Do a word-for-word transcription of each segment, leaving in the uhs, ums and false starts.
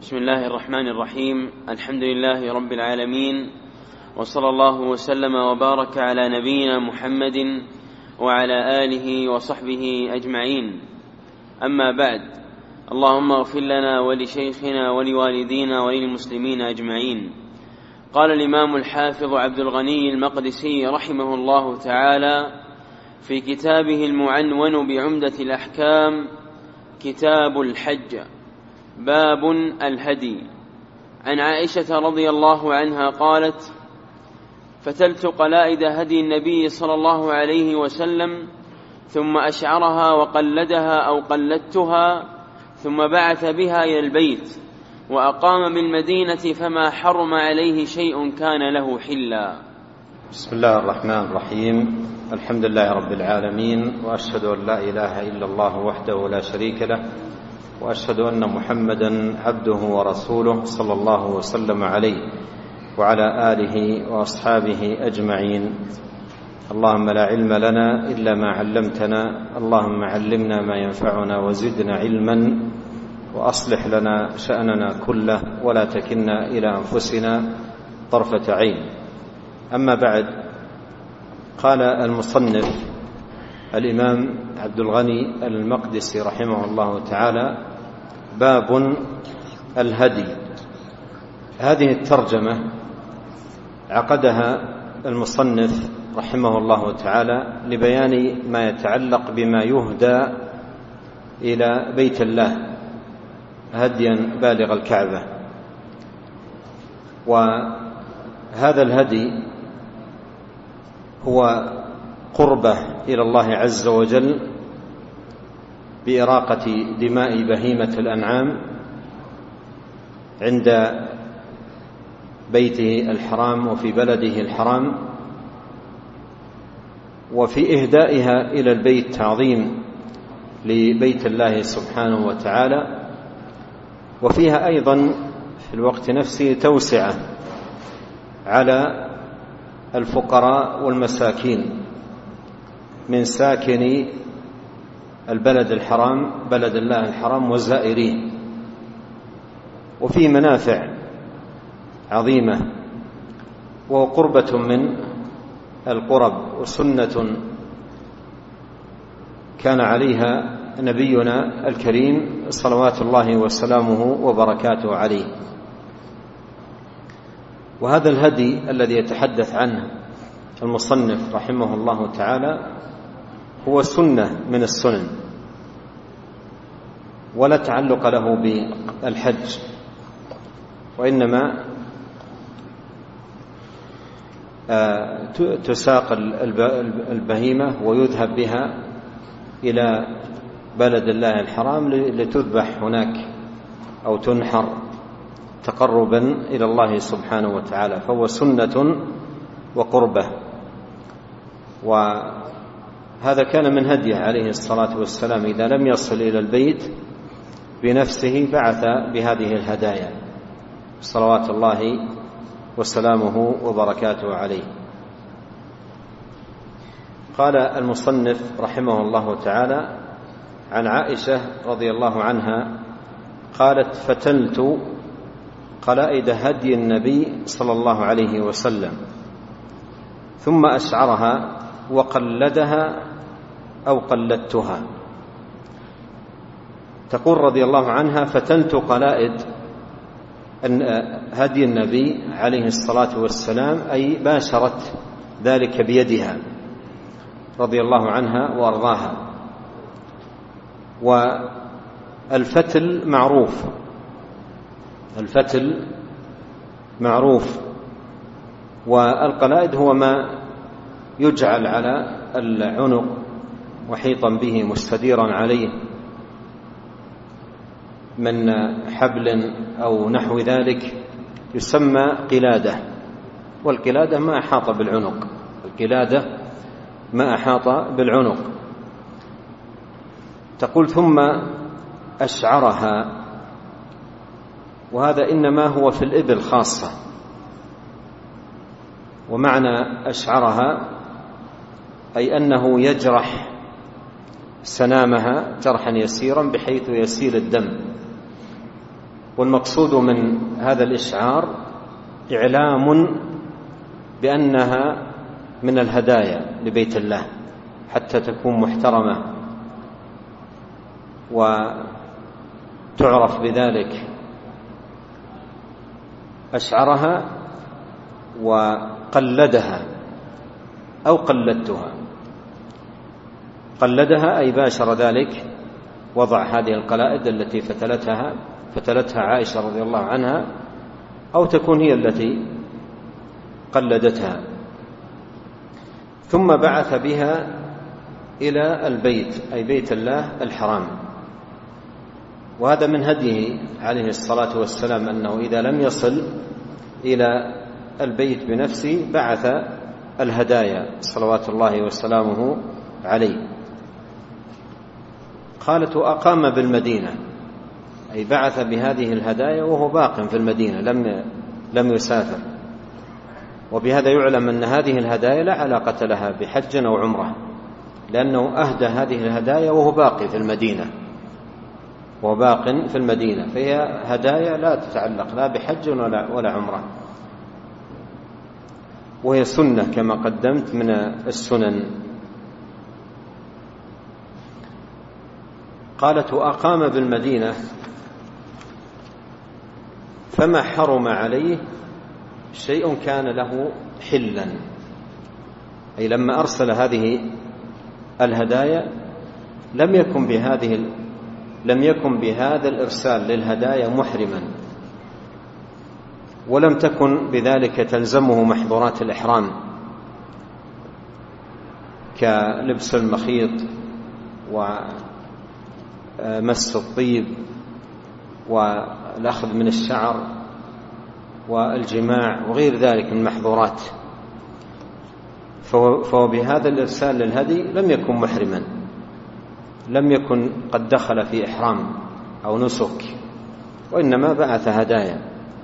بسم الله الرحمن الرحيم. الحمد لله رب العالمين، وصلى الله وسلم وبارك على نبينا محمد وعلى آله وصحبه أجمعين. أما بعد، اللهم اغفر لنا ولشيخنا ولوالدينا وللمسلمين أجمعين. قال الإمام الحافظ عبد الغني المقدسي رحمه الله تعالى في كتابه المعنون بعمدة الأحكام: كتاب الحج، باب الهدي. عن عائشة رضي الله عنها قالت: فتلت قلائد هدي النبي صلى الله عليه وسلم، ثم أشعرها وقلدها أو قلدتها، ثم بعث بها إلى البيت، وأقام بالمدينة، فما حرم عليه شيء كان له حلا. بسم الله الرحمن الرحيم. الحمد لله رب العالمين، وأشهد أن لا إله إلا الله وحده لا شريك له، وأشهد أن محمدا عبده ورسوله صلى الله وسلم عليه وعلى آله وأصحابه أجمعين. اللهم لا علم لنا إلا ما علمتنا، اللهم علمنا ما ينفعنا وزدنا علما، وأصلح لنا شأننا كله ولا تكلنا إلى أنفسنا طرفة عين. أما بعد، قال المصنف الإمام عبد الغني المقدسي رحمه الله تعالى: باب الهدي. هذه الترجمة عقدها المصنف رحمه الله تعالى لبيان ما يتعلق بما يهدى إلى بيت الله هديا بالغ الكعبة. وهذا الهدي هو قربة إلى الله عز وجل بإراقة دماء بهيمة الأنعام عند بيته الحرام وفي بلده الحرام، وفي إهدائها إلى البيت تعظيم لبيت الله سبحانه وتعالى، وفيها أيضا في الوقت نفسه توسعة على الفقراء والمساكين من ساكني البلد الحرام بلد الله الحرام وزائريه. وفي منافع عظيمة، وقربة من القرب، وسنة كان عليها نبينا الكريم صلوات الله وسلامه وبركاته عليه. وهذا الهدي الذي يتحدث عنه المصنف رحمه الله تعالى هو سنة من السنن، ولا تعلق له بالحج، وإنما تساق البهيمة ويذهب بها إلى بلد الله الحرام لتذبح هناك أو تنحر تقربا إلى الله سبحانه وتعالى، فهو سنة وقربة. وهذا كان من هديه عليه الصلاة والسلام، إذا لم يصل إلى البيت بنفسه بعث بهذه الهدايا صلوات الله وسلامه وبركاته عليه. قال المصنف رحمه الله تعالى: عن عائشة رضي الله عنها قالت: فتلت قلائد هدي النبي صلى الله عليه وسلم، ثم أشعرها وقلدها أو قلدتها. تقول رضي الله عنها: فتلت قلائد هدي النبي عليه الصلاة والسلام، أي باشرت ذلك بيدها رضي الله عنها وأرضاها. والفتل معروف، الفتل معروف، والقلائد هو ما يجعل على العنق وحيطا به مستديرا عليه من حبل أو نحو ذلك، يسمى قلادة. والقلادة ما أحاط بالعنق، القلادة ما أحاط بالعنق. تقول: ثم أشعرها، وهذا إنما هو في الإبل خاصة. ومعنى أشعرها أي أنه يجرح سنامها جرحا يسيرا بحيث يسيل الدم، والمقصود من هذا الإشعار إعلام بأنها من الهدايا لبيت الله حتى تكون محترمة وتعرف بذلك. أشعرها وقلدها أو قلدتها. قلدها أي باشر ذلك وضع هذه القلائد التي فتلتها فتلتها عائشة رضي الله عنها، أو تكون هي التي قلدتها، ثم بعث بها إلى البيت أي بيت الله الحرام. وهذا من هديه عليه الصلاة والسلام أنه إذا لم يصل إلى البيت بنفسه بعث الهدايا صلوات الله وسلامه عليه. قالت وأقام بالمدينة أي بعث بهذه الهدايا وهو باق في المدينة لم لم يسافر. وبهذا يعلم أن هذه الهدايا لا علاقة لها بحج أو عمرة، لأنه أهدى هذه الهدايا وهو باقي في المدينة وهو باق في المدينة، فهي هدايا لا تتعلق لا بحج ولا ولا عمرة، وهي سنة كما قدمت من السنن. قالت وأقام بالمدينة فما حرم عليه شيء كان له حلا، أي لما أرسل هذه الهدايا لم يكن بهذه لم يكن بهذا الإرسال للهدايا محرما، ولم تكن بذلك تلزمه محظورات الإحرام كلبس المخيط ومس الطيب والأخذ من الشعر والجماع وغير ذلك من المحظورات. فهو بهذا الإرسال للهدي لم يكن محرما، لم يكن قد دخل في إحرام أو نسك، وإنما بعث هدايا.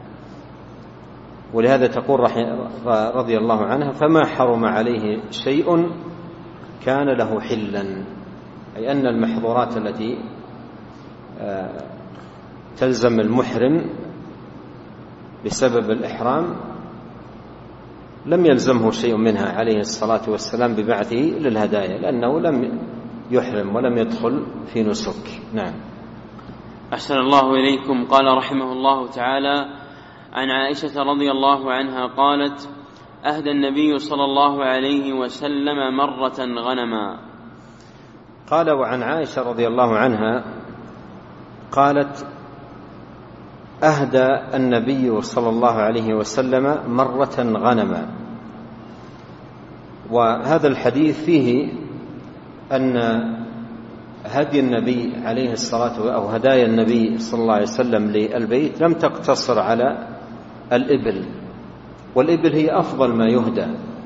ولهذا تقول رضي الله عنها فما حرم عليه شيء كان له حلا، أي أن المحظورات التي تلزم المحرم بسبب الإحرام لم يلزمه شيء منها عليه الصلاة والسلام ببعثه للهدايا، لأنه لم يحرم ولم يدخل في نسك. نعم. أحسن الله إليكم. قال رحمه الله تعالى عن عائشة رضي الله عنها قالت أهدى النبي صلى الله عليه وسلم مرة غنما. قال وعن عائشة رضي الله عنها قالت أهدى النبي صلى الله عليه وسلم مرة غنما. وهذا الحديث فيه أن هدي النبي عليه الصلاة أو هدايا النبي صلى الله عليه وسلم للبيت لم تقتصر على الإبل، والإبل هي أفضل ما يهدى،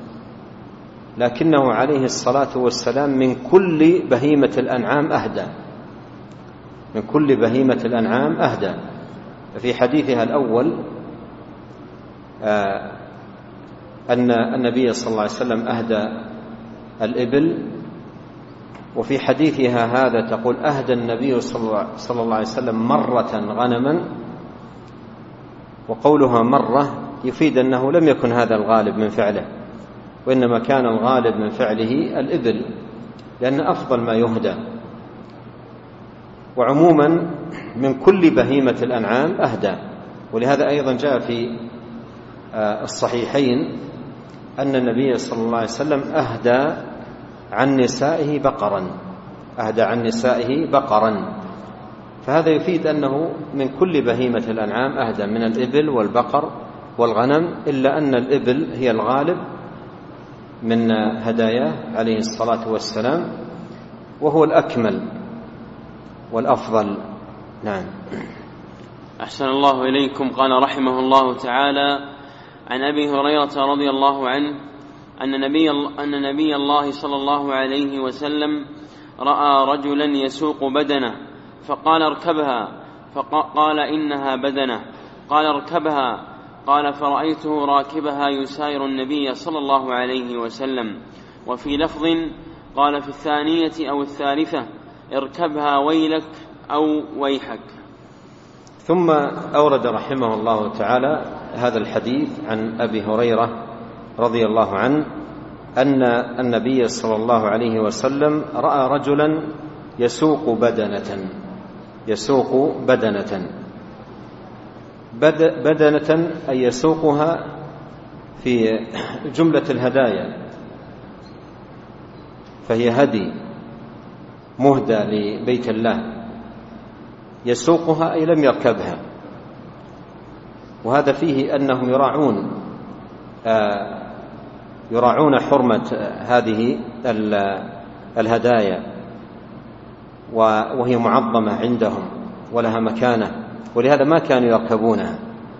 لكنه عليه الصلاة والسلام من كل بهيمة الأنعام أهدى، من كل بهيمة الأنعام أهدى. في حديثها الأول آه أن النبي صلى الله عليه وسلم أهدى الإبل، وفي حديثها هذا تقول أهدى النبي صلى الله عليه وسلم مرة غنما. وقولها مرة يفيد أنه لم يكن هذا الغالب من فعله، وإنما كان الغالب من فعله الإبل، لأن أفضل ما يهدى. وعموما من كل بهيمة الأنعام أهدى. ولهذا أيضا جاء في الصحيحين أن النبي صلى الله عليه وسلم أهدى عن نسائه بقرا، أهدى عن نسائه بقرا. فهذا يفيد أنه من كل بهيمة الأنعام أهدى، من الإبل والبقر والغنم، إلا أن الإبل هي الغالب من هداياه عليه الصلاة والسلام، وهو الأكمل والأفضل. نعم. أحسن الله إليكم. قال رحمه الله تعالى عن أبي هريرة رضي الله عنه أن نبي, أن نبي الله صلى الله عليه وسلم رأى رجلا يسوق بدنه فقال اركبها، فقال إنها بدنه، قال اركبها، قال فرأيته راكبها يساير النبي صلى الله عليه وسلم. وفي لفظ قال في الثانية أو الثالثة اركبها ويلك أو ويحك. ثم أورد رحمه الله تعالى هذا الحديث عن أبي هريرة رضي الله عنه أن النبي صلى الله عليه وسلم رأى رجلا يسوق بدنة يسوق بدنة بدنة أي يسوقها في جملة الهدايا، فهي هدي مهدى لبيت الله، يسوقها أي لم يركبها. وهذا فيه أنهم يراعون آه يراعون حرمة هذه الهدايا، وهي معظمة عندهم ولها مكانة، ولهذا ما كانوا يركبونها.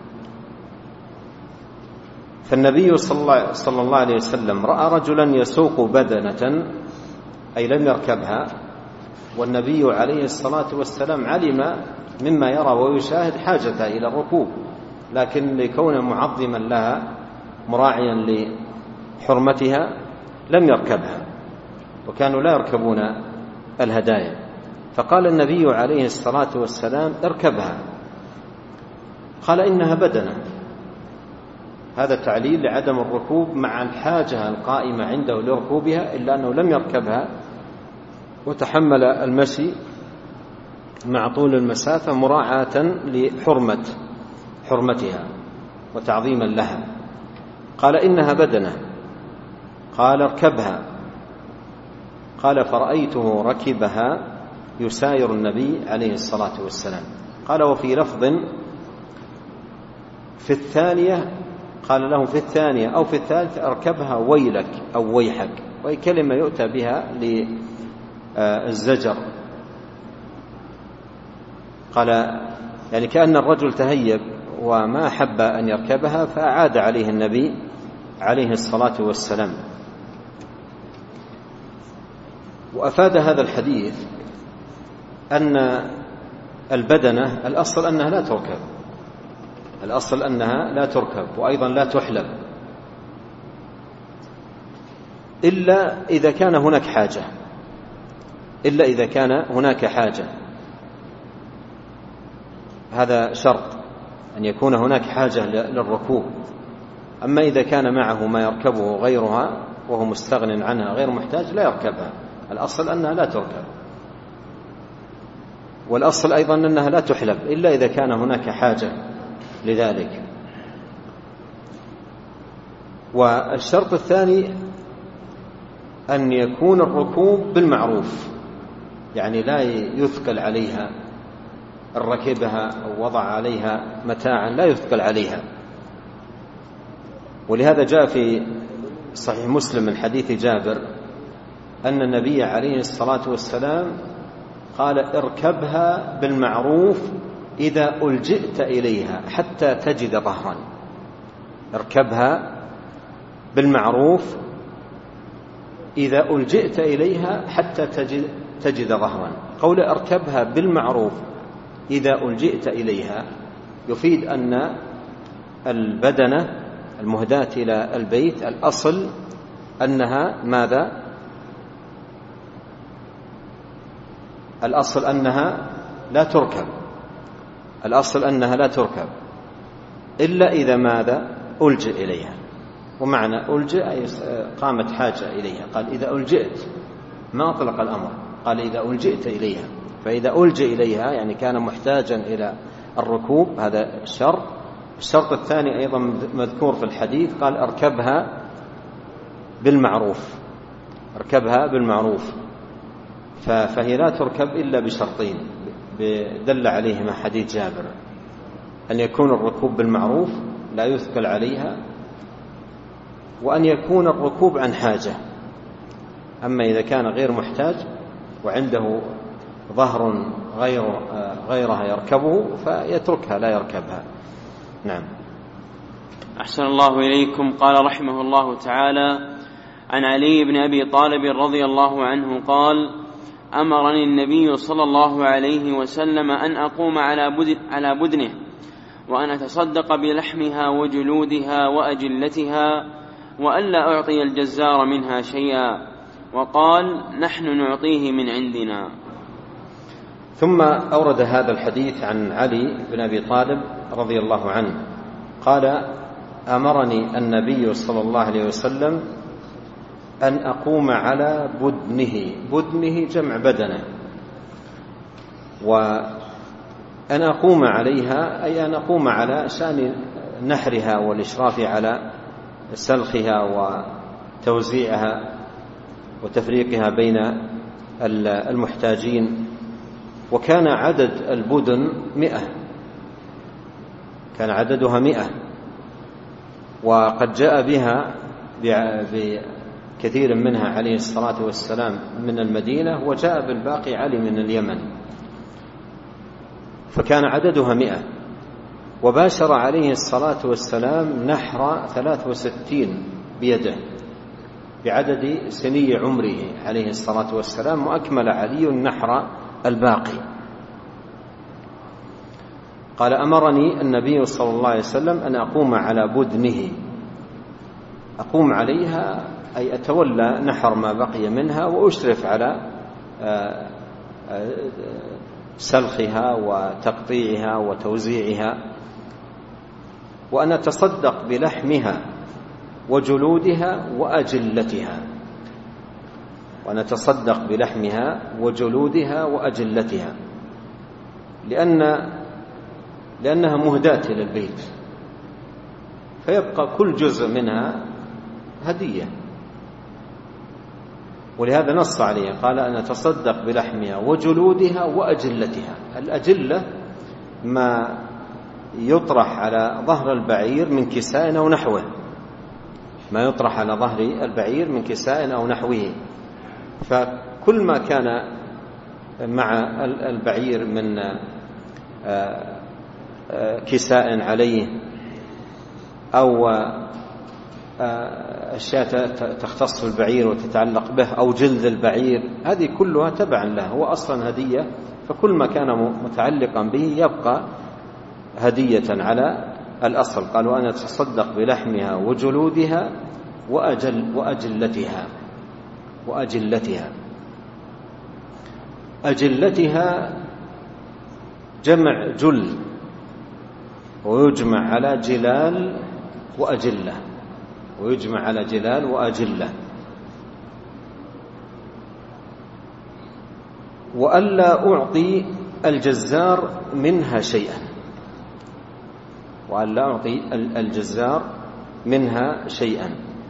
فالنبي صلى الله عليه وسلم رأى رجلا يسوق بدنة أي لم يركبها، والنبي عليه الصلاة والسلام علم مما يرى ويشاهد حاجة إلى الركوب، لكن لكونه معظما لها مراعيا لحرمتها لم يركبها، وكانوا لا يركبون الهدايا. فقال النبي عليه الصلاة والسلام اركبها، قال إنها بدنة. هذا تعليل لعدم الركوب مع الحاجة القائمة عنده لركوبها، إلا أنه لم يركبها وتحمل المشي مع طول المسافة مراعاة لحرمة حرمتها وتعظيما لها. قال إنها بدنة، قال اركبها، قال فرأيته ركبها يساير النبي عليه الصلاة والسلام. قال وفي لفظ في الثانية، قال لهم في الثانية أو في الثالثة اركبها ويلك أو ويحك، وهي كلمة يؤتى بها للزجر. قال يعني كأن الرجل تهيب وما أحب أن يركبها، فأعاد عليه النبي عليه الصلاة والسلام. وأفاد هذا الحديث أن البدنة الأصل أنها لا تركب، الأصل أنها لا تركب، وأيضا لا تحلب إلا إذا كان هناك حاجة، إلا إذا كان هناك حاجة. هذا شرط أن يكون هناك حاجة للركوب. أما إذا كان معه ما يركبه غيرها وهو مستغن عنها غير محتاج لا يركبها، الأصل أنها لا تركب. والأصل أيضا أنها لا تحلب إلا إذا كان هناك حاجة لذلك. والشرط الثاني أن يكون الركوب بالمعروف، يعني لا يثقل عليها الركبها أو وضع عليها متاعا لا يثقل عليها. ولهذا جاء في صحيح مسلم من حديث جابر أن النبي عليه الصلاة والسلام قال اركبها بالمعروف إذا ألجئت إليها حتى تجد ظهرا. اركبها بالمعروف إذا ألجئت إليها حتى تجد, تجد ظهرا. قول اركبها بالمعروف إذا ألجئت إليها يفيد أن البدنة المهداة إلى البيت الأصل أنها ماذا؟ الأصل أنها لا تركب، الأصل أنها لا تركب إلا إذا ماذا؟ ألجئ إليها. ومعنى ألجئ أي قامت حاجة إليها. قال إذا ألجئت، ما أطلق الأمر، قال إذا ألجئت إليها. فإذا ألجئ إليها يعني كان محتاجا إلى الركوب، هذا الشرط. الشرط الثاني أيضا مذكور في الحديث، قال أركبها بالمعروف، أركبها بالمعروف. فهي لا تركب إلا بشرطين دل عليهما حديث جابر: أن يكون الركوب بالمعروف لا يثقل عليها، وأن يكون الركوب عن حاجة. أما إذا كان غير محتاج وعنده ظهر غير غيرها يركبه فيتركها لا يركبها. نعم. أحسن الله إليكم. قال رحمه الله تعالى: عن علي بن أبي طالب رضي الله عنه قال: أمرني النبي صلى الله عليه وسلم أن أقوم على بدنه وأن أتصدق بلحمها وجلودها وأجلتها وألا أعطي الجزار منها شيئا، وقال: نحن نعطيه من عندنا. ثم أورد هذا الحديث عن علي بن أبي طالب رضي الله عنه قال: أمرني النبي صلى الله عليه وسلم أن أقوم على بدنه. بدنه جمع بدنه، وأن أقوم عليها أي أن أقوم على شأن نحرها والإشراف على سلخها وتوزيعها وتفريقها بين المحتاجين. وكان عدد البدن مئة، كان عددها مئة، وقد جاء بها بكثير منها عليه الصلاة والسلام من المدينة، وجاء بالباقي علي من اليمن، فكان عددها مئة. وباشر عليه الصلاة والسلام نحر ثلاث وستين بيده بعدد سني عمره عليه الصلاة والسلام، وأكمل علي النحر الباقي. قال: أمرني النبي صلى الله عليه وسلم أن أقوم على بدنه. أقوم عليها أي أتولى نحر ما بقي منها، وأشرف على سلخها وتقطيعها وتوزيعها، وأن أتصدق بلحمها وجلودها وأجلتها، وأن أتصدق بلحمها وجلودها وأجلتها، لأن لأنها مهداة إلى البيت، فيبقى كل جزء منها هدية، ولهذا نص عليه قال: أن أتصدق بلحمها وجلودها وأجلتها. الأجلة ما يطرح على ظهر البعير من كساء أو نحوه، ما يطرح على ظهر البعير من كساء أو نحوه، فكل ما كان مع البعير من كساء عليه أو أشياء تختص بالبعير وتتعلق به أو جلد البعير، هذه كلها تبعا له، هو أصلا هدية، فكل ما كان متعلقا به يبقى هدية على الأصل. قالوا: أنا أتصدق بلحمها وجلودها وأجل وأجلتها وأجلتها. أجلتها جمع جل، ويجمع على جلال وأجلة، ويجمع على جلال وأجلة. وألا أعطي الجزار منها شيئا، وألا أعطي الجزار منها شيئا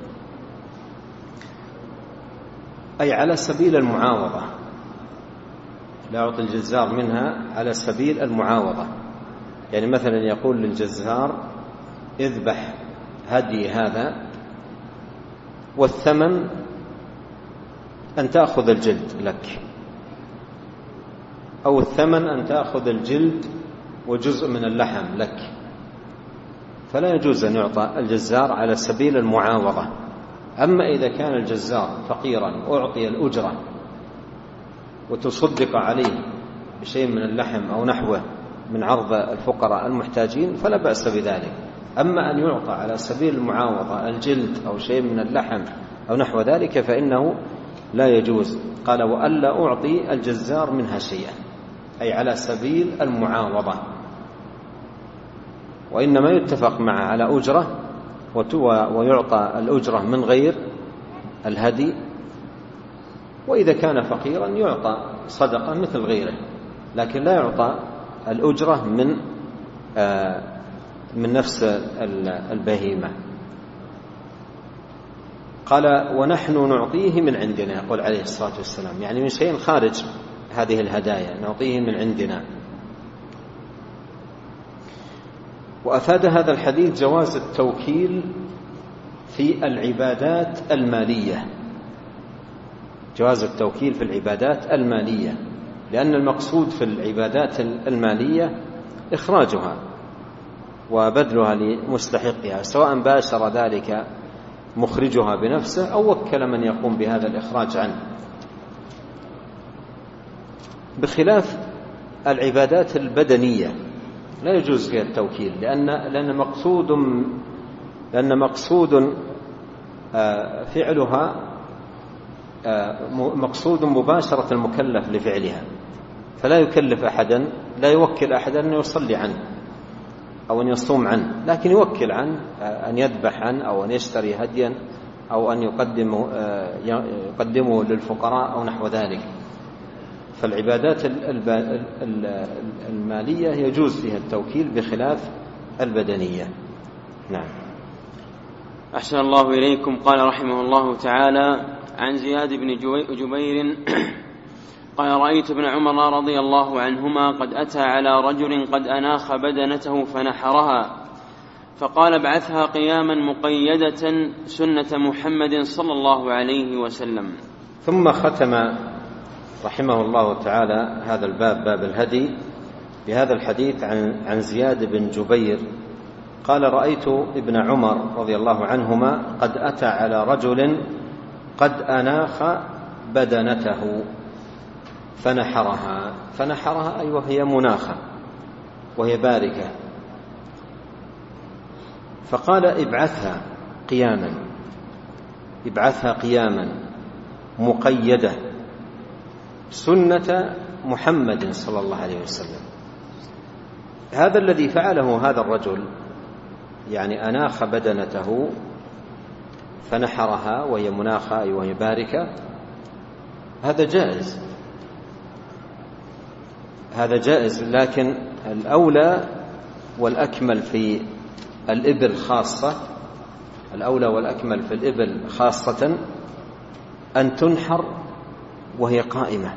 أي على سبيل المعاوضة، لا أعطي الجزار منها على سبيل المعاوضة. يعني مثلا يقول للجزار: اذبح هدي هذا والثمن أن تأخذ الجلد لك، أو الثمن أن تأخذ الجلد وجزء من اللحم لك، فلا يجوز أن يعطى الجزار على سبيل المعاوضة. أما إذا كان الجزار فقيرا أعطي الأجرة وتصدق عليه بشيء من اللحم أو نحوه من عرض الفقراء المحتاجين فلا بأس بذلك. أما أن يعطى على سبيل المعاوضة الجلد أو شيء من اللحم أو نحو ذلك فإنه لا يجوز. قال: وألا أعطي الجزار منها شيئا، أي على سبيل المعاوضة، وإنما يتفق معه على أجرة ويعطى الأجرة من غير الهدي، وإذا كان فقيرا يعطى صدقة مثل غيره، لكن لا يعطى الأجرة من من نفس البهيمة. قال: ونحن نعطيه من عندنا، يقول عليه الصلاة والسلام، يعني من شيء خارج هذه الهدايا نعطيه من عندنا. وأفاد هذا الحديث جواز التوكيل في العبادات المالية، جواز التوكيل في العبادات المالية، لأن المقصود في العبادات المالية إخراجها وبذلها لمستحقها، سواء باشر ذلك مخرجها بنفسه أو وكل من يقوم بهذا الإخراج عنه، بخلاف العبادات البدنية لا يجوز فيها التوكيل، لأن لأن مقصود لأن مقصود فعلها مقصود مباشرة المكلف لفعلها، فلا يكلف أحدا، لا يوكل أحدا أن يصلي عنه أو أن يصوم عنه، لكن يوكل عنه أن يذبح عنه أو أن يشتري هديا أو أن يقدمه, يقدمه للفقراء أو نحو ذلك. فالعبادات المالية يجوز فيها التوكيل بخلاف البدنية. نعم. أحسن الله إليكم. قال رحمه الله تعالى عن زياد بن جبير قال رأيت ابن عمر رضي الله عنهما قد أتى على رجل قد أناخ بدنته فنحرها، فقال ابعثها قياما مقيدة سنة محمد صلى الله عليه وسلم. ثم ختم رحمه الله تعالى هذا الباب، باب الهدي، بهذا الحديث عن عن زياد بن جبير قال رأيت ابن عمر رضي الله عنهما قد أتى على رجل قد أناخ بدنته فنحرها. فنحرها أي وهي مناخة وهي باركة، فقال ابعثها قياما، ابعثها قياما مقيدة سنة محمد صلى الله عليه وسلم. هذا الذي فعله هذا الرجل، يعني أناخ بدنته فنحرها وهي مناخة أي وهي باركة، هذا جائز، هذا جائز، لكن الأولى والأكمل في الإبل خاصة، الأولى والأكمل في الإبل خاصة أن تنحر وهي قائمة،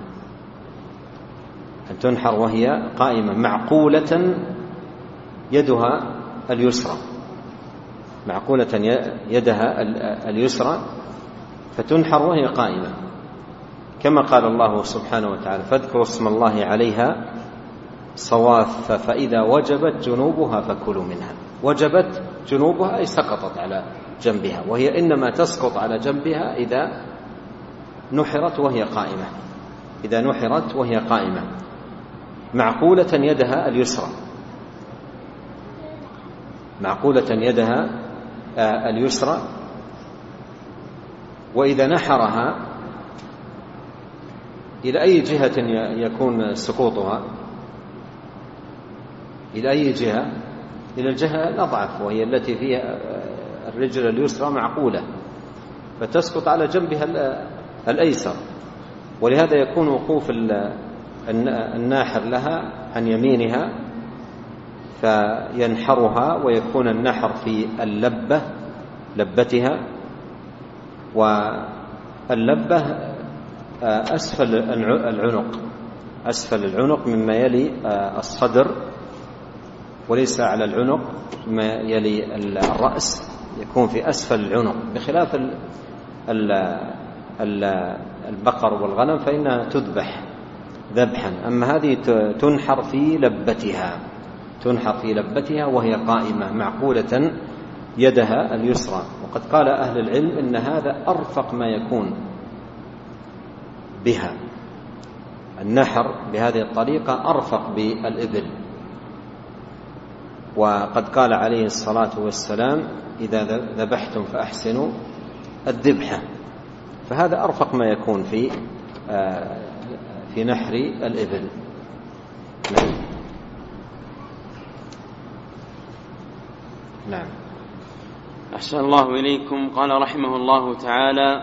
أن تنحر وهي قائمة معقولة يدها اليسرى، معقولة يدها اليسرى فتنحر وهي قائمة، كما قال الله سبحانه وتعالى فاذكروا اسم الله عليها صواف فإذا وجبت جنوبها فكلوا منها. وجبت جنوبها أي سقطت على جنبها، وهي إنما تسقط على جنبها إذا نحرت وهي قائمة، إذا نحرت وهي قائمة معقولة يدها اليسرى، معقولة يدها اليسرى. وإذا نحرها إلى أي جهة يكون سقوطها؟ إلى أي جهة؟ إلى الجهة الأضعف، وهي التي فيها الرجل اليسرى معقولة، فتسقط على جنبها الأيسر، ولهذا يكون وقوف الناحر لها عن يمينها فينحرها، ويكون النحر في اللبة، لبتها، واللبة أسفل العنق، أسفل العنق مما يلي الصدر، وليس على العنق ما يلي الرأس، يكون في أسفل العنق، بخلاف البقر والغنم فإنها تذبح ذبحا، أما هذه تنحر في لبتها، تنحر في لبتها وهي قائمة معقولة يدها اليسرى. وقد قال أهل العلم إن هذا أرفق ما يكون بها، النحر بهذه الطريقة أرفق بالإبل. وقد قال عليه الصلاة والسلام إذا ذبحتم فأحسنوا الذبحة، فهذا أرفق ما يكون في في نحر الإبل. نعم. نعم. أحسن الله إليكم. قال رحمه الله تعالى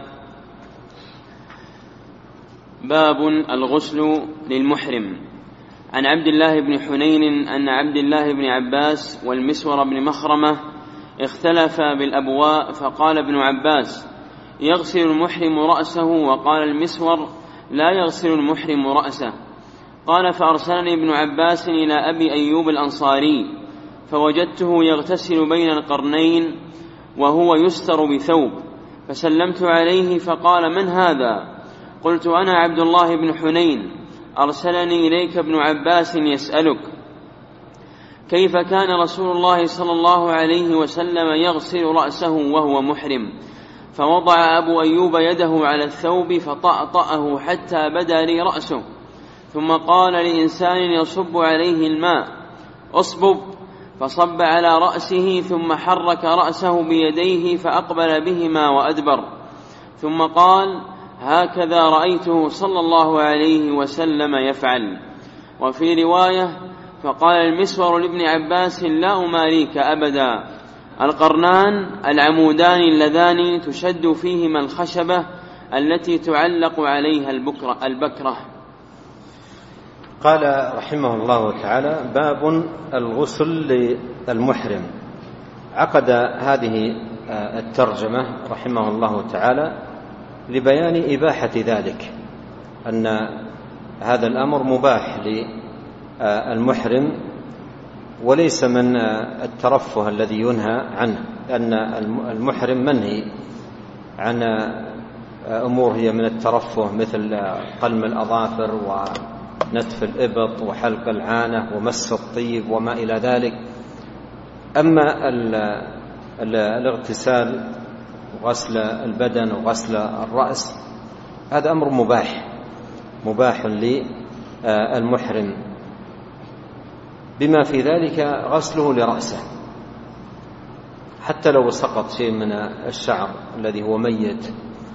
باب الغسل للمحرم. عن عبد الله بن حنين أن عبد الله بن عباس والمسور بن مخرمة اختلفا بالأبواء، فقال ابن عباس يغسل المحرم رأسه، وقال المسور لا يغسل المحرم رأسه. قال فأرسلني ابن عباس إلى أبي أيوب الأنصاري فوجدته يغتسل بين القرنين وهو يستر بثوب، فسلمت عليه فقال من هذا؟ قلت أنا عبد الله بن حنين، أرسلني إليك ابن عباس يسألك كيف كان رسول الله صلى الله عليه وسلم يغسل رأسه وهو محرم. فوضع أبو أيوب يده على الثوب فطأطأه حتى بدا لي رأسه، ثم قال لإنسان يصب عليه الماء أصبب، فصب على رأسه، ثم حرك رأسه بيديه فأقبل بهما وأدبر، ثم قال هكذا رأيته صلى الله عليه وسلم يفعل. وفي رواية فقال المسور لابن عباس لا أماريك أبدا. القرنان العمودان اللذان تشد فيهما الخشبة التي تعلق عليها البكرة البكرة. قال رحمه الله تعالى: باب الغسل للمحرم. عقد هذه الترجمة رحمه الله تعالى لبيان إباحة ذلك، أن هذا الأمر مباح للمحرم وليس من الترفه الذي ينهى عنه، لأن المحرم منهي عن أمور هي من الترفه مثل قلم الأظافر ونتف الإبط وحلق العانة ومس الطيب وما إلى ذلك. أما الاغتسال وغسل البدن وغسل الرأس هذا أمر مباح مباح للمحرم، بما في ذلك غسله لرأسه، حتى لو سقط شيء من الشعر الذي هو ميت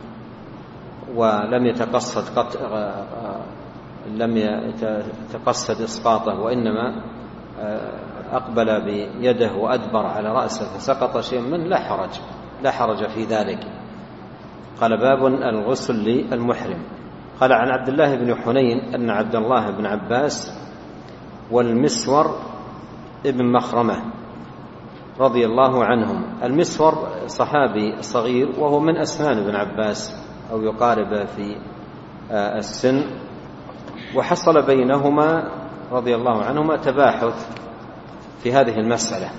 ولم يتقصد قط... لم يتقصد إسقاطه، وإنما أقبل بيده وأدبر على رأسه فسقط شيء منه، لا حرج لا حرج في ذلك. قال: باب الغسل للمحرم. قال: عن عبد الله بن حنين أن عبد الله بن عباس والمسور ابن مخرمة رضي الله عنهم. المسور صحابي صغير وهو من أسنان ابن عباس أو يقارب في السن، وحصل بينهما رضي الله عنهما تباحث في هذه المسألة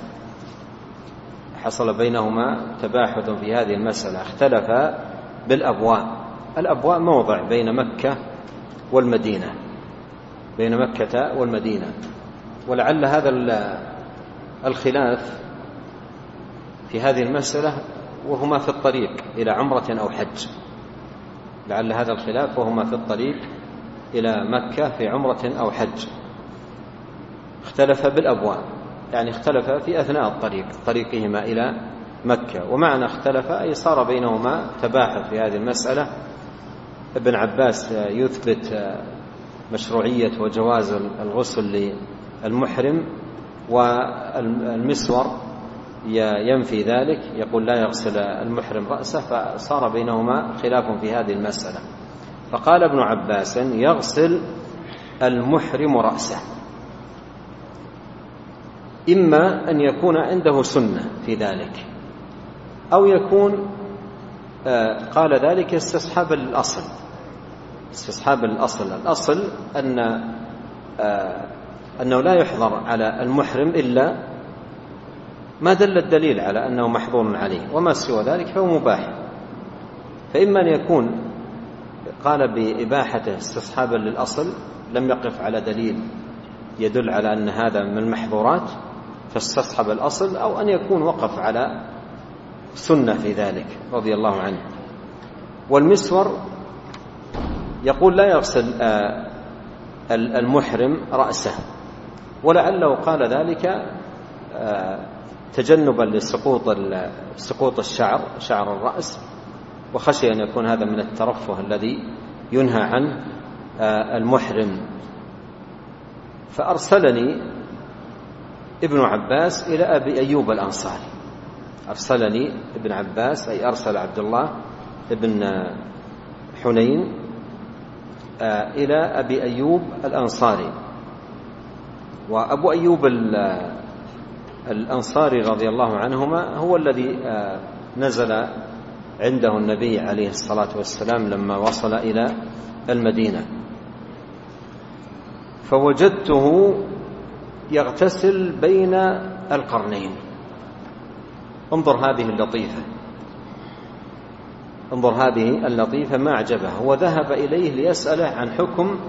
حصل بينهما تباحث في هذه المسألة اختلفا بالأبواء. الأبواء موضع بين مكة والمدينة بين مكة والمدينة ولعل هذا الخلاف في هذه المسألة وهما في الطريق إلى عمرة أو حج لعل هذا الخلاف وهما في الطريق إلى مكة في عمرة أو حج اختلف بالأبواء، يعني اختلف في أثناء الطريق طريقهما إلى مكة. ومعنى اختلف أي صار بينهما تباحث في هذه المسألة. ابن عباس يثبت مشروعية وجواز الغسل للمحرم، والمسور ينفي ذلك، يقول لا يغسل المحرم رأسه، فصار بينهما خلاف في هذه المسألة. فقال ابن عباس: يغسل المحرم رأسه، إما أن يكون عنده سنة في ذلك أو يكون قال ذلك استصحابا للأصل استصحابا للأصل الأصل أن أنه لا يحظر على المحرم إلا ما دل الدليل على أنه محظور عليه، وما سوى ذلك فهو مباح. فإما أن يكون قال بإباحته استصحابا للأصل لم يقف على دليل يدل على أن هذا من المحظورات فاستصحب الأصل، أو أن يكون وقف على سنة في ذلك رضي الله عنه. والمسور يقول لا يغسل المحرم رأسه، ولعله قال ذلك تجنبا لسقوط سقوط الشعر شعر الرأس، وخشي أن يكون هذا من الترفه الذي ينهى عنه المحرم. فأرسلني ابن عباس إلى أبي أيوب الأنصاري أرسلني ابن عباس أي أرسل عبد الله ابن حنين إلى أبي أيوب الأنصاري. وأبو أيوب الأنصاري رضي الله عنهما هو الذي نزل عنده النبي عليه الصلاة والسلام لما وصل إلى المدينة، فوجدته يغتسل بين القرنين. انظر هذه اللطيفة انظر هذه اللطيفة ما أعجبه. وذهب إليه ليسأله عن حكم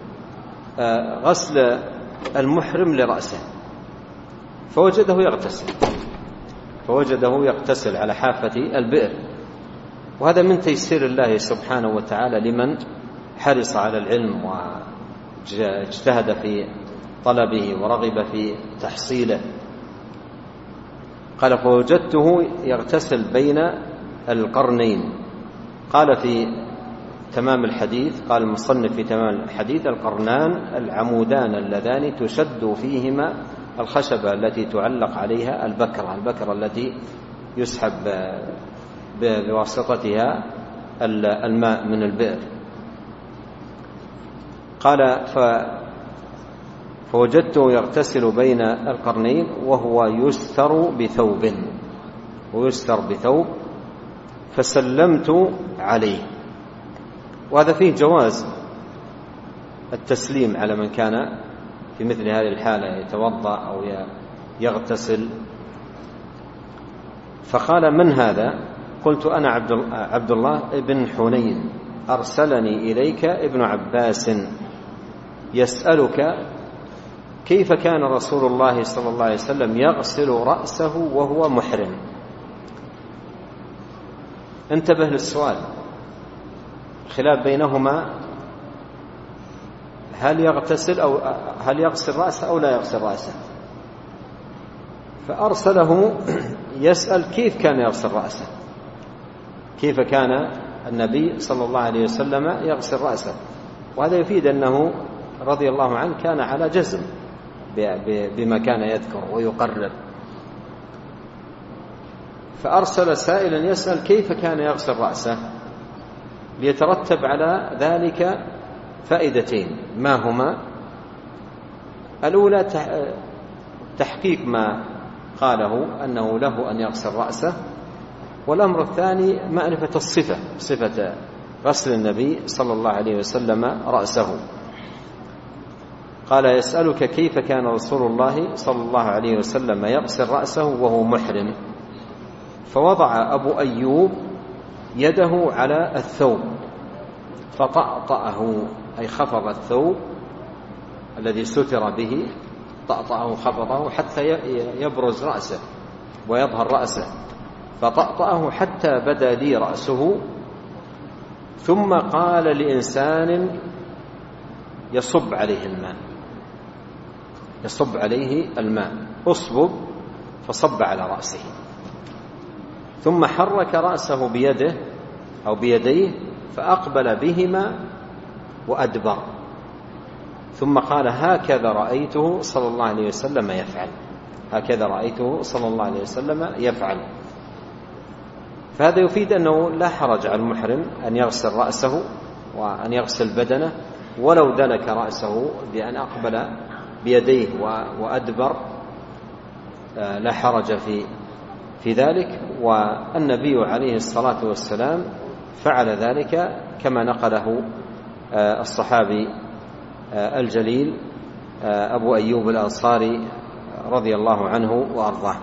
غسل المحرم لرأسه، فوجده يغتسل فوجده يغتسل على حافة البئر. وهذا من تيسير الله سبحانه وتعالى لمن حرص على العلم واجتهد في طلبه ورغب في تحصيله. قال: فوجدته يغتسل بين القرنين. قال في تمام الحديث. قال المصنف في تمام الحديث: القرنان العمودان اللذان تشد فيهما الخشبة التي تعلق عليها البكرة، البكرة التي يسحب بواسطتها الماء من البئر. قال: فوجدته يغتسل بين القرنين وهو يستر بثوب ويستر بثوب فسلمت عليه. وهذا فيه جواز التسليم على من كان في مثل هذه الحالة يتوضأ أو يغتسل. فقال: من هذا؟ قلت: أنا عبد الله ابن حنين، أرسلني إليك ابن عباس يسألك كيف كان رسول الله صلى الله عليه وسلم يغسل رأسه وهو محرم. انتبه للسؤال، خلاف بينهما هل يغتسل أو هل يغسل رأسه أو لا يغسل رأسه. فأرسله يسأل كيف كان يغسل رأسه، كيف كان النبي صلى الله عليه وسلم يغسل رأسه. وهذا يفيد أنه رضي الله عنه كان على جزم بما كان يذكر ويقرر. فأرسل سائلا يسأل كيف كان يغسل رأسه، ليترتب على ذلك فائدتين. ما هما؟ الأولى تحقيق ما قاله أنه له أن يغسل رأسه، والأمر الثاني معرفة الصفة، صفة غسل النبي صلى الله عليه وسلم رأسه. قال: يسألك كيف كان رسول الله صلى الله عليه وسلم يغسل رأسه وهو محرم. فوضع أبو أيوب يده على الثوب فطأطأه، أي خفض الثوب الذي ستر به، طأطأه خفضه حتى يبرز رأسه ويظهر رأسه، فطأطأه حتى بدا لي رأسه. ثم قال لإنسان يصب عليه الماء يصب عليه الماء أصبب، فصب على رأسه، ثم حرك رأسه بيده أو بيديه فأقبل بهما وأدبر، ثم قال: هكذا رأيته صلى الله عليه وسلم يفعل، هكذا رأيته صلى الله عليه وسلم يفعل. فهذا يفيد أنه لا حرج على المحرم أن يغسل رأسه وأن يغسل بدنه، ولو دلك رأسه بأن أقبل بيديه وأدبر لا حرج في في ذلك. والنبي عليه الصلاة والسلام فعل ذلك كما نقله الصحابي الجليل أبو أيوب الأنصاري رضي الله عنه وأرضاه.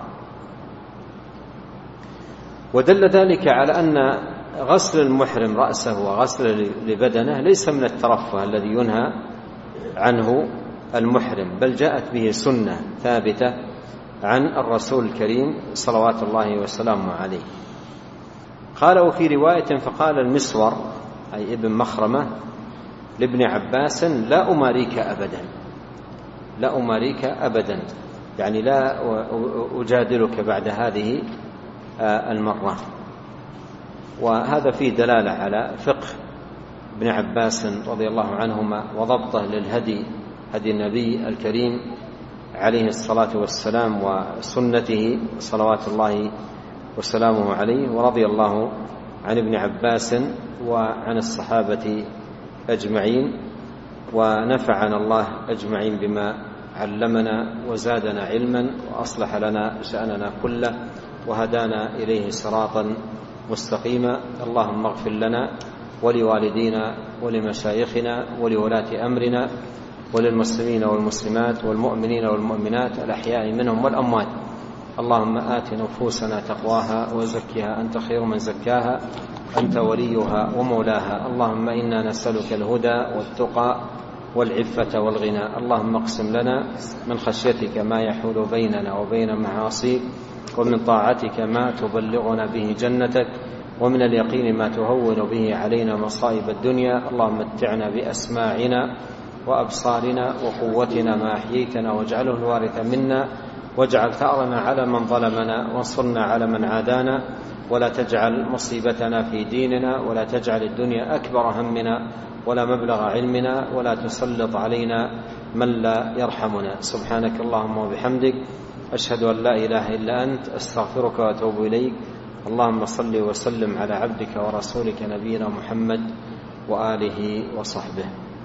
ودل ذلك على أن غسل المحرم رأسه وغسل لبدنه ليس من الترفه الذي ينهى عنه المحرم، بل جاءت به سنة ثابتة عن الرسول الكريم صلوات الله وسلامه عليه. قال: وفي رواية: فقال المسور أي ابن مخرمة لابن عباس: لا أماريك أبدا، لا أماريك أبدا، يعني لا أجادلك بعد هذه المرة. وهذا فيه دلالة على فقه ابن عباس رضي الله عنهما وضبطه للهدي، هدي النبي الكريم عليه الصلاة والسلام وسنته صلوات الله وسلامه عليه. ورضي الله عن ابن عباس وعن الصحابة أجمعين، ونفعنا الله أجمعين بما علمنا وزادنا علما وأصلح لنا شأننا كله وهدانا إليه صراطا مستقيما. اللهم اغفر لنا ولوالدينا ولمشايخنا ولولاة أمرنا وللمسلمين والمسلمات والمؤمنين والمؤمنات الأحياء منهم والأموات. اللهم آت نفوسنا تقواها وزكها أنت خير من زكاها أنت وليها ومولاها. اللهم إنا نسألك الهدى والتقى والعفة والغنى. اللهم اقسم لنا من خشيتك ما يحول بيننا وبين معاصيك، ومن طاعتك ما تبلغنا به جنتك، ومن اليقين ما تهون به علينا مصائب الدنيا. اللهم متعنا بأسماعنا وأبصارنا وقوتنا ما أحييتنا، واجعله الوارث منا، واجعل ثأرنا على من ظلمنا، وانصرنا على من عادانا، ولا تجعل مصيبتنا في ديننا، ولا تجعل الدنيا أكبر همنا ولا مبلغ علمنا، ولا تسلط علينا من لا يرحمنا. سبحانك اللهم وبحمدك، أشهد أن لا إله إلا أنت، أستغفرك وأتوب إليك. اللهم صل وسلم على عبدك ورسولك نبينا محمد وآله وصحبه.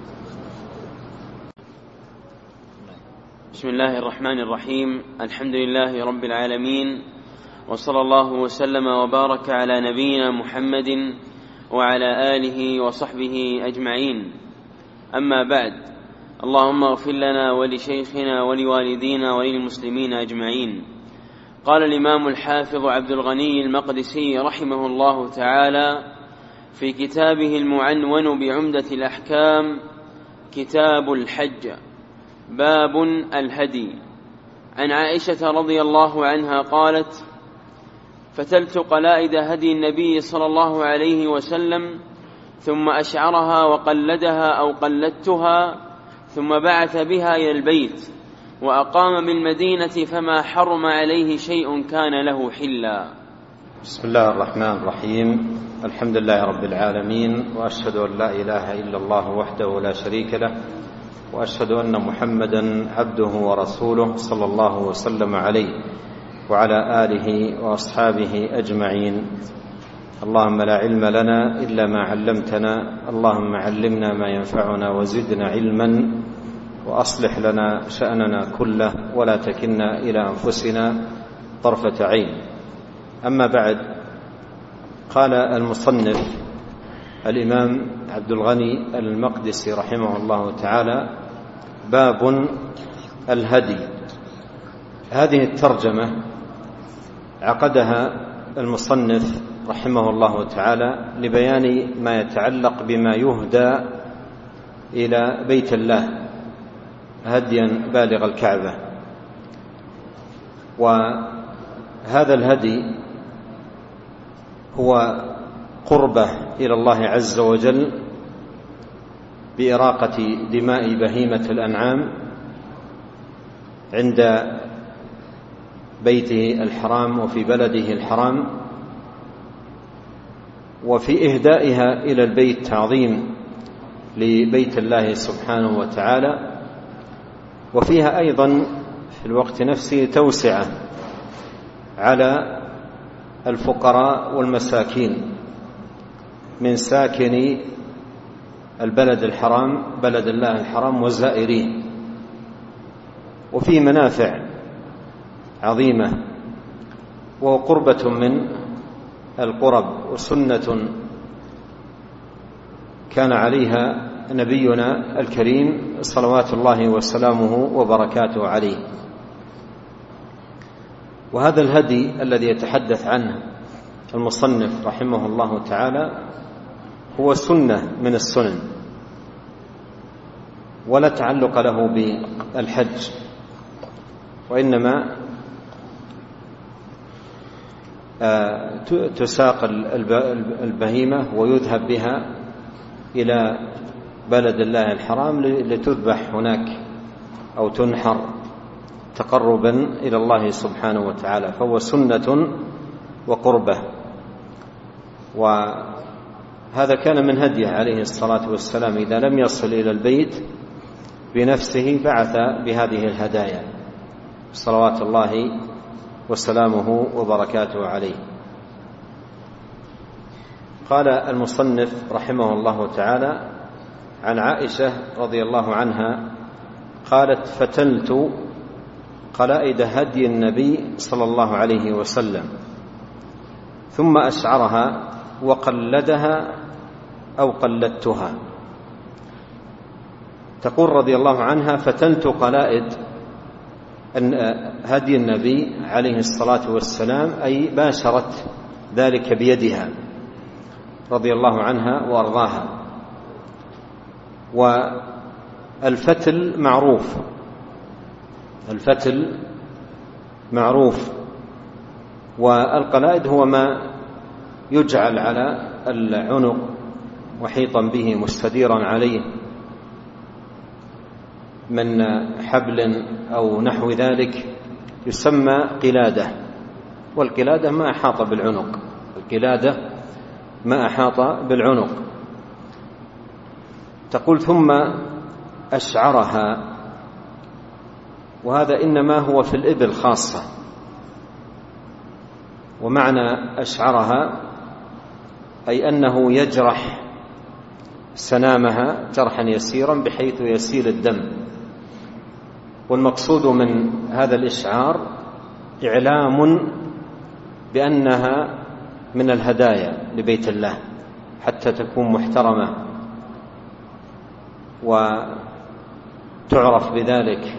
بسم الله الرحمن الرحيم. الحمد لله رب العالمين، وصلى الله وسلم وبارك على نبينا محمد وعلى آله وصحبه أجمعين. أما بعد، اللهم اغفر لنا ولشيخنا ولوالدينا وللمسلمين أجمعين. قال الإمام الحافظ عبد الغني المقدسي رحمه الله تعالى في كتابه المعنون بعمدة الأحكام: كتاب الحج، باب الهدي. عن عائشة رضي الله عنها قالت: فتلت قلائد هدي النبي صلى الله عليه وسلم، ثم أشعرها وقلدها أو قلدتها، ثم بعث بها إلى البيت، وأقام بالمدينة، فما حرم عليه شيء كان له حلا. بسم الله الرحمن الرحيم. الحمد لله رب العالمين، وأشهد أن لا إله إلا الله وحده لا شريك له، وأشهد أن محمدا عبده ورسوله صلى الله وسلم عليه وعلى آله وأصحابه أجمعين. اللهم لا علم لنا إلا ما علمتنا، اللهم علمنا ما ينفعنا وزدنا علما، وأصلح لنا شأننا كله، ولا تكلنا إلى أنفسنا طرفة عين. أما بعد، قال المصنف الإمام عبد الغني المقدسي رحمه الله تعالى: باب الهدي. هذه الترجمة عقدها المصنف رحمه الله تعالى لبيان ما يتعلق بما يهدى إلى بيت الله هديا بالغ الكعبة. وهذا الهدي هو قربة إلى الله عز وجل بإراقة دماء بهيمة الأنعام عند بيته الحرام وفي بلده الحرام، وفي إهدائها إلى البيت تعظيم لبيت الله سبحانه وتعالى، وفيها أيضا في الوقت نفسه توسعة على الفقراء والمساكين من ساكني البلد الحرام بلد الله الحرام وزائريه. وفي منافع عظيمة وقربة من القرب، وسنة كان عليها نبينا الكريم صلوات الله وسلامه وبركاته عليه. وهذا الهدي الذي يتحدث عنه المصنف رحمه الله تعالى هو سنة من السنن، ولا تعلق له بالحج، وإنما تساق البهيمة ويذهب بها إلى بلد الله الحرام لتذبح هناك أو تنحر تقربا إلى الله سبحانه وتعالى، فهو سنة وقربة. وهذا كان من هديه عليه الصلاة والسلام، إذا لم يصل إلى البيت بنفسه بعث بهذه الهدايا صلوات الله وسلامه وبركاته عليه. قال المصنف رحمه الله تعالى: عن عائشة رضي الله عنها قالت: فتلت قلائد هدي النبي صلى الله عليه وسلم، ثم أشعرها وقلدها أو قلدتها. تقول رضي الله عنها: فتلت قلائد هدي النبي عليه الصلاة والسلام، أي باشرت ذلك بيدها رضي الله عنها وأرضاها. والفتل معروف، الفتل معروف، والقلائد هو ما يجعل على العنق وحيطا به مستديرا عليه من حبل أو نحو ذلك، يسمى قلادة. والقلادة ما أحاط بالعنق، القلادة ما أحاط بالعنق. تقول ثم أشعرها، وهذا إنما هو في الإبل خاصة، ومعنى أشعرها أي أنه يجرح سنامها جرحا يسيرا بحيث يسيل الدم. والمقصود من هذا الإشعار إعلام بأنها من الهدايا لبيت الله حتى تكون محترمة وتعرف بذلك.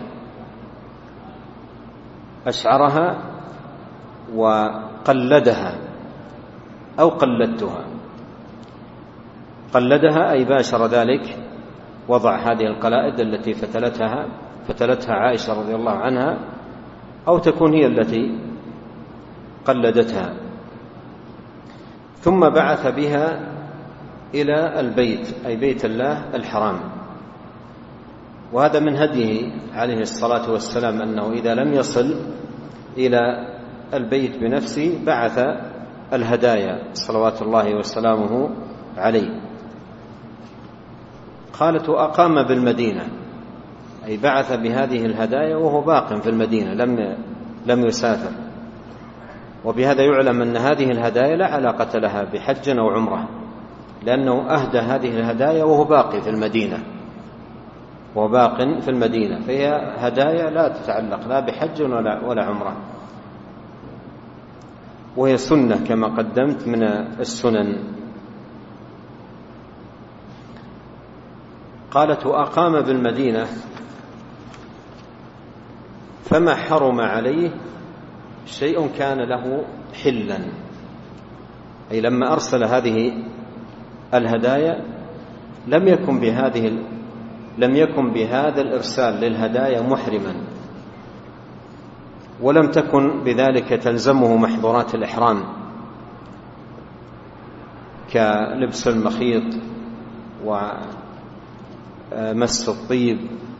أشعرها وقلدها أو قلدتها. قلدها أي باشر ذلك وضع هذه القلائد التي فتلتها فتلتها عائشة رضي الله عنها، أو تكون هي التي قلدتها. ثم بعث بها إلى البيت أي بيت الله الحرام. وهذا من هديه عليه الصلاة والسلام أنه إذا لم يصل إلى البيت بنفسه بعث الهدايا صلوات الله وسلامه عليه. قالت وأقام بالمدينة أي بعث بهذه الهدايا وهو باق في المدينة لم لم يسافر. وبهذا يعلم أن هذه الهدايا لا علاقة لها بحج أو عمرة، لأنه أهدى هذه الهدايا وهو باقي في المدينة وهو باق في المدينة، فهي هدايا لا تتعلق لا بحج ولا ولا عمرة، وهي سنة كما قدمت من السنن. قالت وأقام بالمدينة فما حرم عليه شيء كان له حلا، أي لما أرسل هذه الهدايا لم يكن بهذه لم يكن بهذا الإرسال للهدايا محرما، ولم تكن بذلك تلزمه محظورات الإحرام كلبس المخيط ومس الطيب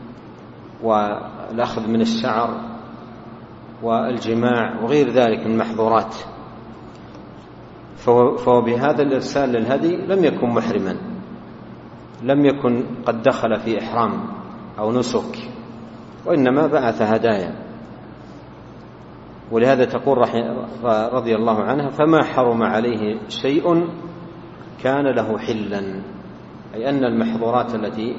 والأخذ من الشعر والجماع وغير ذلك من المحظورات. فهو بهذا الإرسال للهدي لم يكن محرما، لم يكن قد دخل في إحرام أو نسك، وإنما بعث هدايا. ولهذا تقول رضي الله عنها فما حرم عليه شيء كان له حلا، أي أن المحظورات التي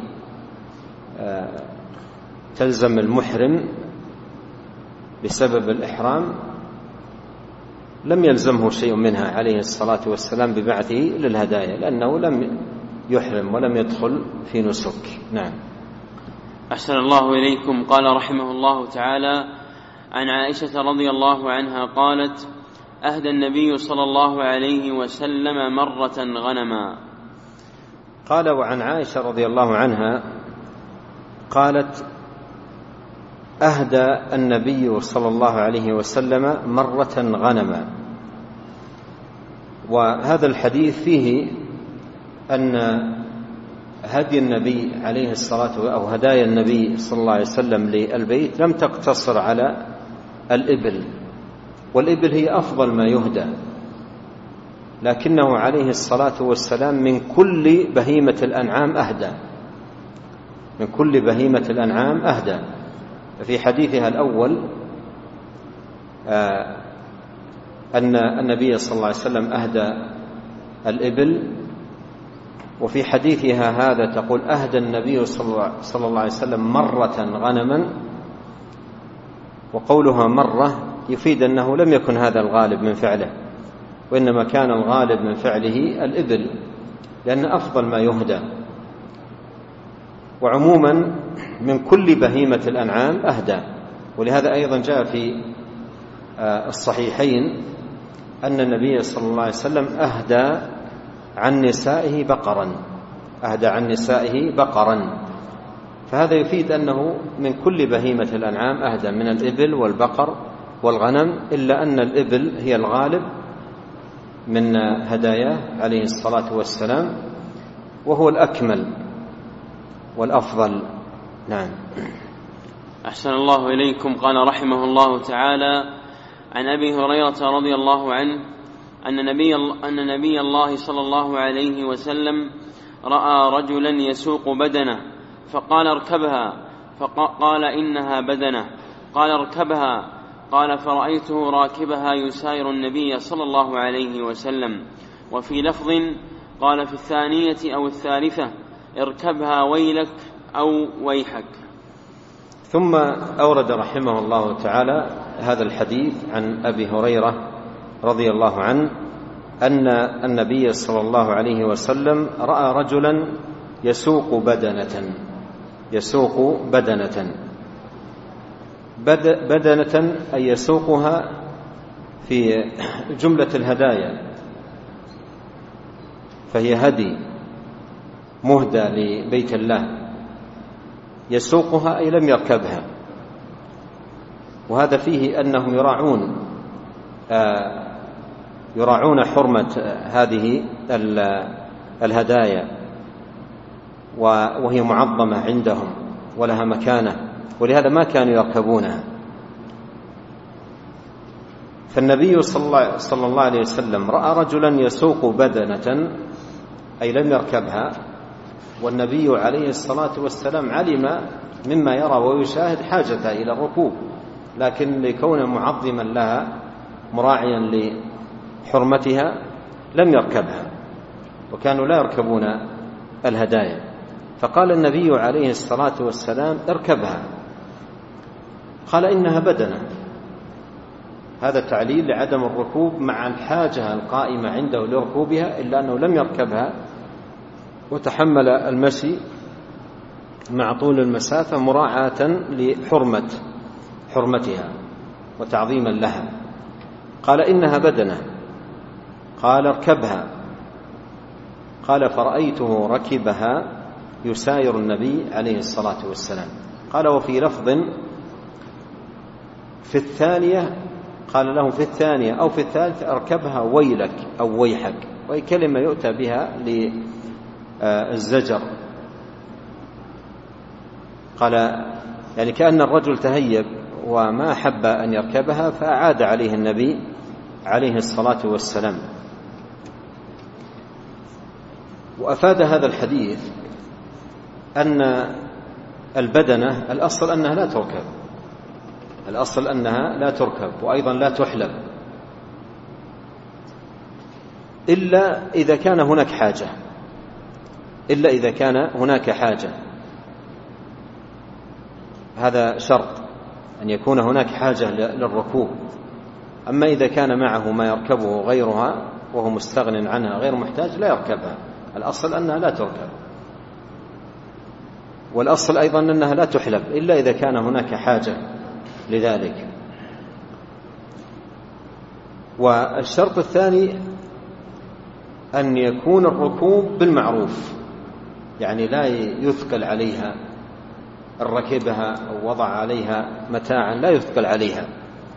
تلزم المحرم بسبب الإحرام لم يلزمه شيء منها عليه الصلاة والسلام ببعثه للهدايا، لأنه لم يحرم ولم يدخل في نسك. نعم. أحسن الله إليكم. قال رحمه الله تعالى عن عائشة رضي الله عنها قالت أهدى النبي صلى الله عليه وسلم مرة غنما. قال وعن عائشة رضي الله عنها قالت أهدى النبي صلى الله عليه وسلم مرة غنما. وهذا الحديث فيه أن هدي النبي عليه الصلاة أو هدايا النبي صلى الله عليه وسلم للبيت لم تقتصر على الإبل، والإبل هي أفضل ما يهدى، لكنه عليه الصلاة والسلام من كل بهيمة الأنعام أهدى، من كل بهيمة الأنعام أهدى. في حديثها الأول آه أن النبي صلى الله عليه وسلم أهدى الإبل، وفي حديثها هذا تقول أهدى النبي صلى الله عليه وسلم مرة غنما. وقولها مرة يفيد أنه لم يكن هذا الغالب من فعله، وإنما كان الغالب من فعله الإبل، لأن أفضل ما يهدى. وعموما من كل بهيمة الأنعام أهدى. ولهذا أيضا جاء في الصحيحين أن النبي صلى الله عليه وسلم أهدى عن نسائه بقرا، أهدى عن نسائه بقرا. فهذا يفيد أنه من كل بهيمة الأنعام أهدى، من الإبل والبقر والغنم، إلا أن الإبل هي الغالب من هداياه عليه الصلاة والسلام، وهو الأكمل والأفضل. نعم. أحسن الله إليكم. قال رحمه الله تعالى عن أبي هريرة رضي الله عنه أن نبي, أن نبي الله صلى الله عليه وسلم رأى رجلا يسوق بدنه فقال اركبها، فقال إنها بدنه، قال اركبها، قال فرأيته راكبها يساير النبي صلى الله عليه وسلم. وفي لفظ قال في الثانية أو الثالثة اركبها ويلك أو ويحك. ثم أورد رحمه الله تعالى هذا الحديث عن أبي هريرة رضي الله عنه أن النبي صلى الله عليه وسلم رأى رجلا يسوق بدنة يسوق بدنة بدنة أي يسوقها في جملة الهدايا، فهي هدي مهدى لبيت الله، يسوقها أي لم يركبها. وهذا فيه أنهم يراعون آه يراعون حرمة هذه الهدايا، وهي معظمة عندهم ولها مكانة، ولهذا ما كانوا يركبونها. فالنبي صلى الله عليه وسلم رأى رجلا يسوق بدنة أي لم يركبها، والنبي عليه الصلاة والسلام علم مما يرى ويشاهد حاجته إلى الركوب، لكن لكونه معظما لها مراعيا لحرمتها لم يركبها، وكانوا لا يركبون الهدايا. فقال النبي عليه الصلاة والسلام اركبها، قال إنها بدنة. هذا تعليل لعدم الركوب مع الحاجة القائمة عنده لركوبها، إلا أنه لم يركبها وتحمل المشي مع طول المسافة مراعاة لحرمة حرمتها وتعظيما لها. قال إنها بدنة، قال اركبها، قال فرأيته ركبها يساير النبي عليه الصلاة والسلام. قال وفي لفظ في الثانية قال لهم في الثانية أو في الثالثة اركبها ويلك أو ويحك، وهي كلمة يؤتى بها للزجر. قال يعني كأن الرجل تهيب وما أحب أن يركبها، فأعاد عليه النبي عليه الصلاة والسلام. وأفاد هذا الحديث أن البدنة الأصل أنها لا تركب، الأصل أنها لا تركب، وأيضا لا تحلب إلا إذا كان هناك حاجة، إلا إذا كان هناك حاجة. هذا شرط أن يكون هناك حاجة للركوب. أما إذا كان معه ما يركبه غيرها وهو مستغن عنها غير محتاج لا يركبها، الأصل أنها لا تركب. والأصل أيضا أنها لا تحلب إلا إذا كان هناك حاجة لذلك. والشرط الثاني أن يكون الركوب بالمعروف، يعني لا يثقل عليها الركبها أو وضع عليها متاعا لا يثقل عليها.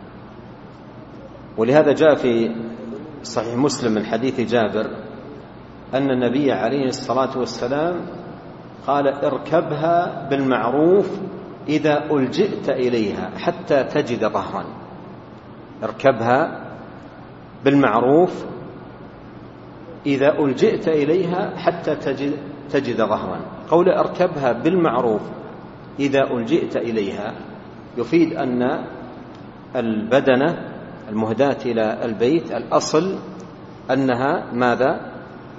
ولهذا جاء في صحيح مسلم من حديث جابر أن النبي عليه الصلاة والسلام قال اركبها بالمعروف إذا ألجئت إليها حتى تجد ظهرا. اركبها بالمعروف إذا ألجئت إليها حتى تجد, تجد ظهرا. قول اركبها بالمعروف إذا ألجئت إليها يفيد أن البدنة المهداة إلى البيت الأصل أنها ماذا؟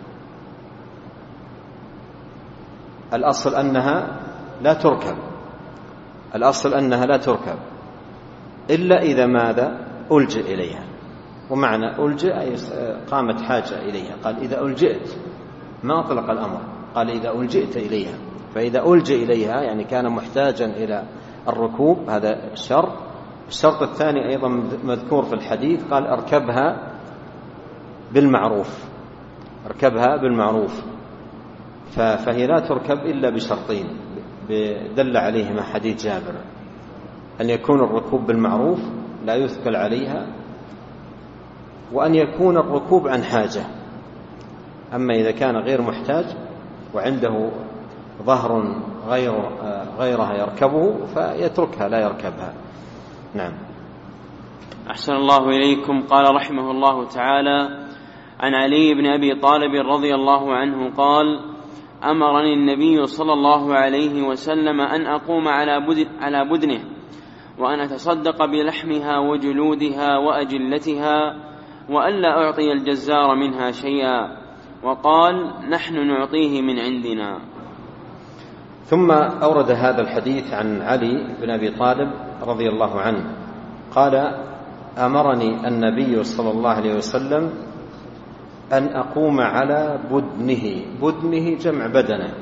الأصل أنها لا تركب، الأصل أنها لا تركب إلا إذا ماذا؟ ألجئ إليها. ومعنى ألجئ أي قامت حاجة إليها. قال إذا ألجئت، ما أطلق الأمر، قال إذا ألجئت إليها. فإذا ألجئ إليها يعني كان محتاجا إلى الركوب، هذا الشرط. الشرط الثاني أيضا مذكور في الحديث، قال أركبها بالمعروف، أركبها بالمعروف. فهي لا تركب إلا بشرطين دل عليهما حديث جابر: أن يكون الركوب بالمعروف لا يثقل عليها، وأن يكون الركوب عن حاجة. أما إذا كان غير محتاج وعنده ظهر غير غيرها يركبه فيتركها لا يركبها. نعم. أحسن الله إليكم. قال رحمه الله تعالى: عن علي بن أبي طالب رضي الله عنه قال: أمرني النبي صلى الله عليه وسلم أن أقوم على بدنه وأن أتصدق بلحمها وجلودها وأجلتها وألا أعطي الجزار منها شيئا، وقال: نحن نعطيه من عندنا. ثم أورد هذا الحديث عن علي بن أبي طالب رضي الله عنه قال: أمرني النبي صلى الله عليه وسلم أن أقوم على بدنه. بدنه جمع بدنه،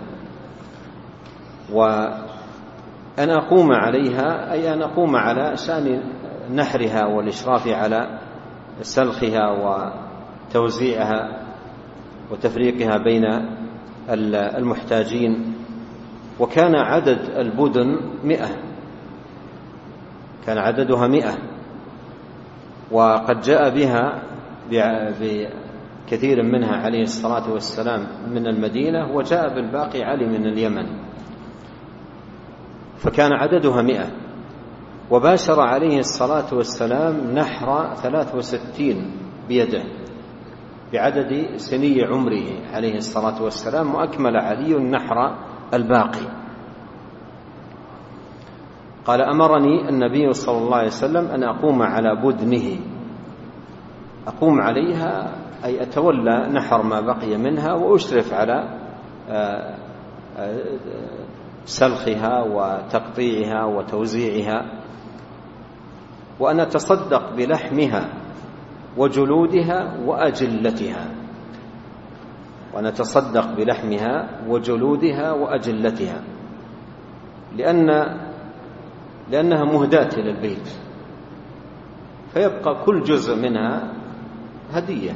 وأن أقوم عليها أي أن أقوم على شأن نحرها والإشراف على سلخها وتوزيعها وتفريقها بين المحتاجين. وكان عدد البدن مئة، كان عددها مئة، وقد جاء بها بكثير منها عليه الصلاة والسلام من المدينة، وجاء بالباقي علي من اليمن، فكان عددها مئة. وباشر عليه الصلاة والسلام نحر ثلاث وستين بيده بعدد سني عمره عليه الصلاة والسلام، وأكمل علي النحر الباقي. قال: أمرني النبي صلى الله عليه وسلم أن أقوم على بدنه. أقوم عليها أي أتولى نحر ما بقي منها وأشرف على سلخها وتقطيعها وتوزيعها، وأن أتصدق بلحمها وجلودها وأجلتها، وأن أتصدق بلحمها وجلودها وأجلتها، لأن لأنها مهداة إلى البيت، فيبقى كل جزء منها هدية،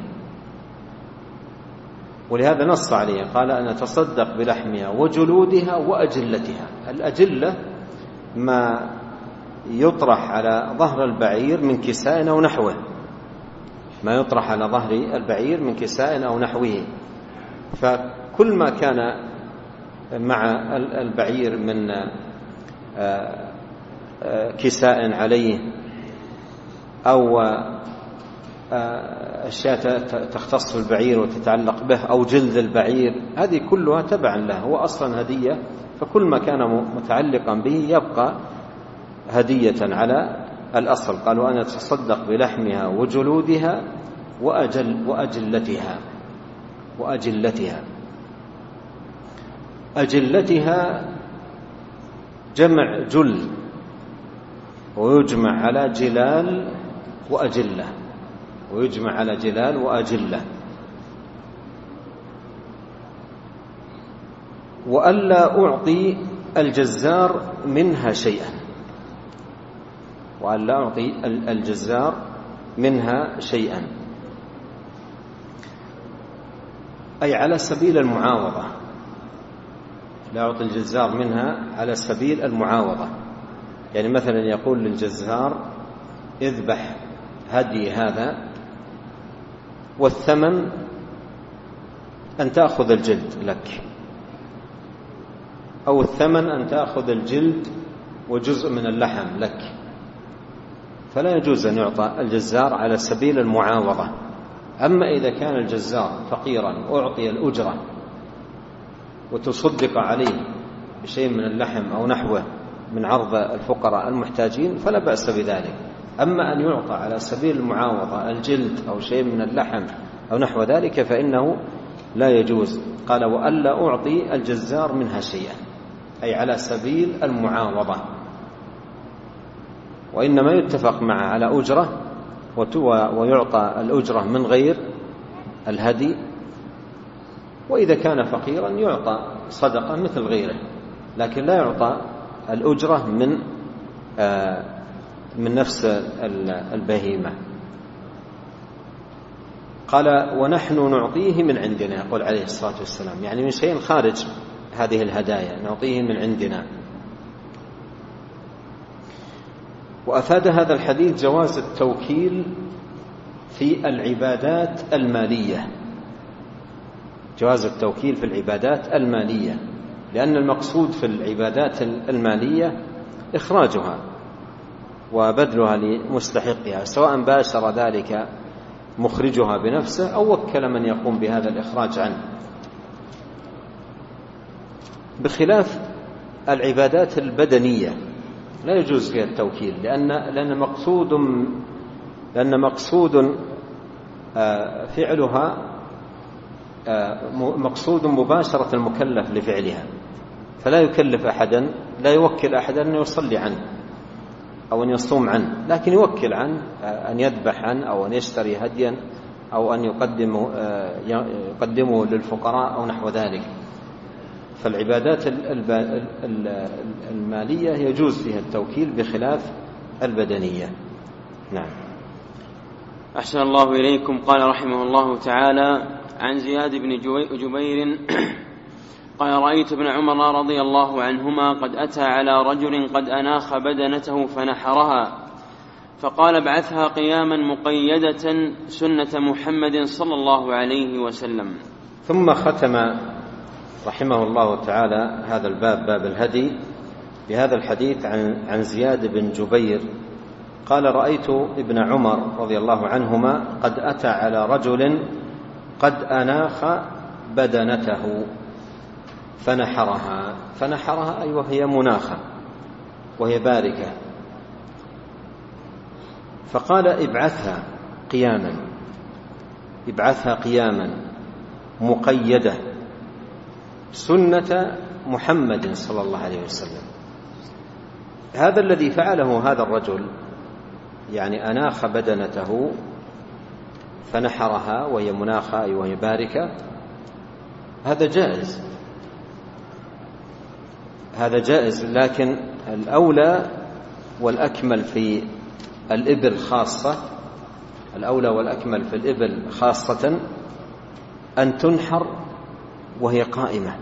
ولهذا نص عليه قال: أن أتصدق بلحمها وجلودها وأجلتها. الأجلة ما يطرح على ظهر البعير من كساء أو نحوه، ما يطرح على ظهر البعير من كساء أو نحوه، فكل ما كان مع البعير من كساء عليه أو أشياء تختص بالبعير وتتعلق به أو جلد البعير، هذه كلها تبعا له، هو أصلا هدية، فكل ما كان متعلقا به يبقى هدية على الأصل. قالوا: أنا أتصدق بلحمها وجلودها وأجل وأجلتها وأجلتها. أجلتها جمع جل، ويجمع على جلال وأجلة، ويجمع على جلال وأجلة. وألا أعطي الجزار منها شيئا، وألا أعطي الجزار منها شيئا أي على سبيل المعاوضة، لا أعطي الجزار منها على سبيل المعاوضة. يعني مثلا يقول للجزار: اذبح هدي هذا والثمن أن تأخذ الجلد لك، أو الثمن أن تأخذ الجلد وجزء من اللحم لك، فلا يجوز أن يعطى الجزار على سبيل المعاوضة. أما إذا كان الجزار فقيرا أعطي الأجرة وتصدق عليه بشيء من اللحم أو نحوه من عرض الفقراء المحتاجين فلا بأس بذلك. أما أن يعطى على سبيل المعاوضة الجلد أو شيء من اللحم أو نحو ذلك فإنه لا يجوز. قال: وألا أعطي الجزار منها شيئا، أي على سبيل المعاوضة، وإنما يتفق معه على أجرة ويعطى الأجرة من غير الهدي، وإذا كان فقيرا يعطى صدقة مثل غيره، لكن لا يعطى الأجرة من من نفس البهيمة. قال: ونحن نعطيه من عندنا، يقول عليه الصلاة والسلام، يعني من شيء خارج هذه الهدايا نعطيه من عندنا. وأفاد هذا الحديث جواز التوكيل في العبادات المالية، جواز التوكيل في العبادات المالية، لأن المقصود في العبادات المالية إخراجها وبذلها لمستحقها، سواء باشر ذلك مخرجها بنفسه أو وكل من يقوم بهذا الإخراج عنه، بخلاف العبادات البدنية لا يجوز فيها التوكيل، لأن لأن مقصود لأن مقصود فعلها مقصود مباشرة المكلف لفعلها، فلا يكلف أحدا، لا يوكل أحدا أن يصلي عنه أو أن يصوم عنه، لكن يوكل عنه أن يذبح عنه أو أن يشتري هديا أو أن يقدمه, يقدمه للفقراء أو نحو ذلك. فالعبادات المالية يجوز فيها التوكيل بخلاف البدنية. نعم. أحسن الله إليكم. قال رحمه الله تعالى عن زياد بن جبير قال رأيت ابن عمر رضي الله عنهما قد أتى على رجل قد أناخ بدنته فنحرها، فقال ابعثها قياما مقيدة سنة محمد صلى الله عليه وسلم. ثم ختم رحمه الله تعالى هذا الباب، باب الهدي، بهذا الحديث عن عن زياد بن جبير قال رأيت ابن عمر رضي الله عنهما قد أتى على رجل قد أناخ بدنته فنحرها. فنحرها أي وهي مناخة وهي باركة، فقال ابعثها قياما، ابعثها قياما مقيدة سنة محمد صلى الله عليه وسلم. هذا الذي فعله هذا الرجل، يعني أناخ بدنته فنحرها وهي مناخة أي وهي باركة، هذا جائز، هذا جائز، لكن الأولى والأكمل في الإبل خاصة، الأولى والأكمل في الإبل خاصة أن تنحر وهي قائمة،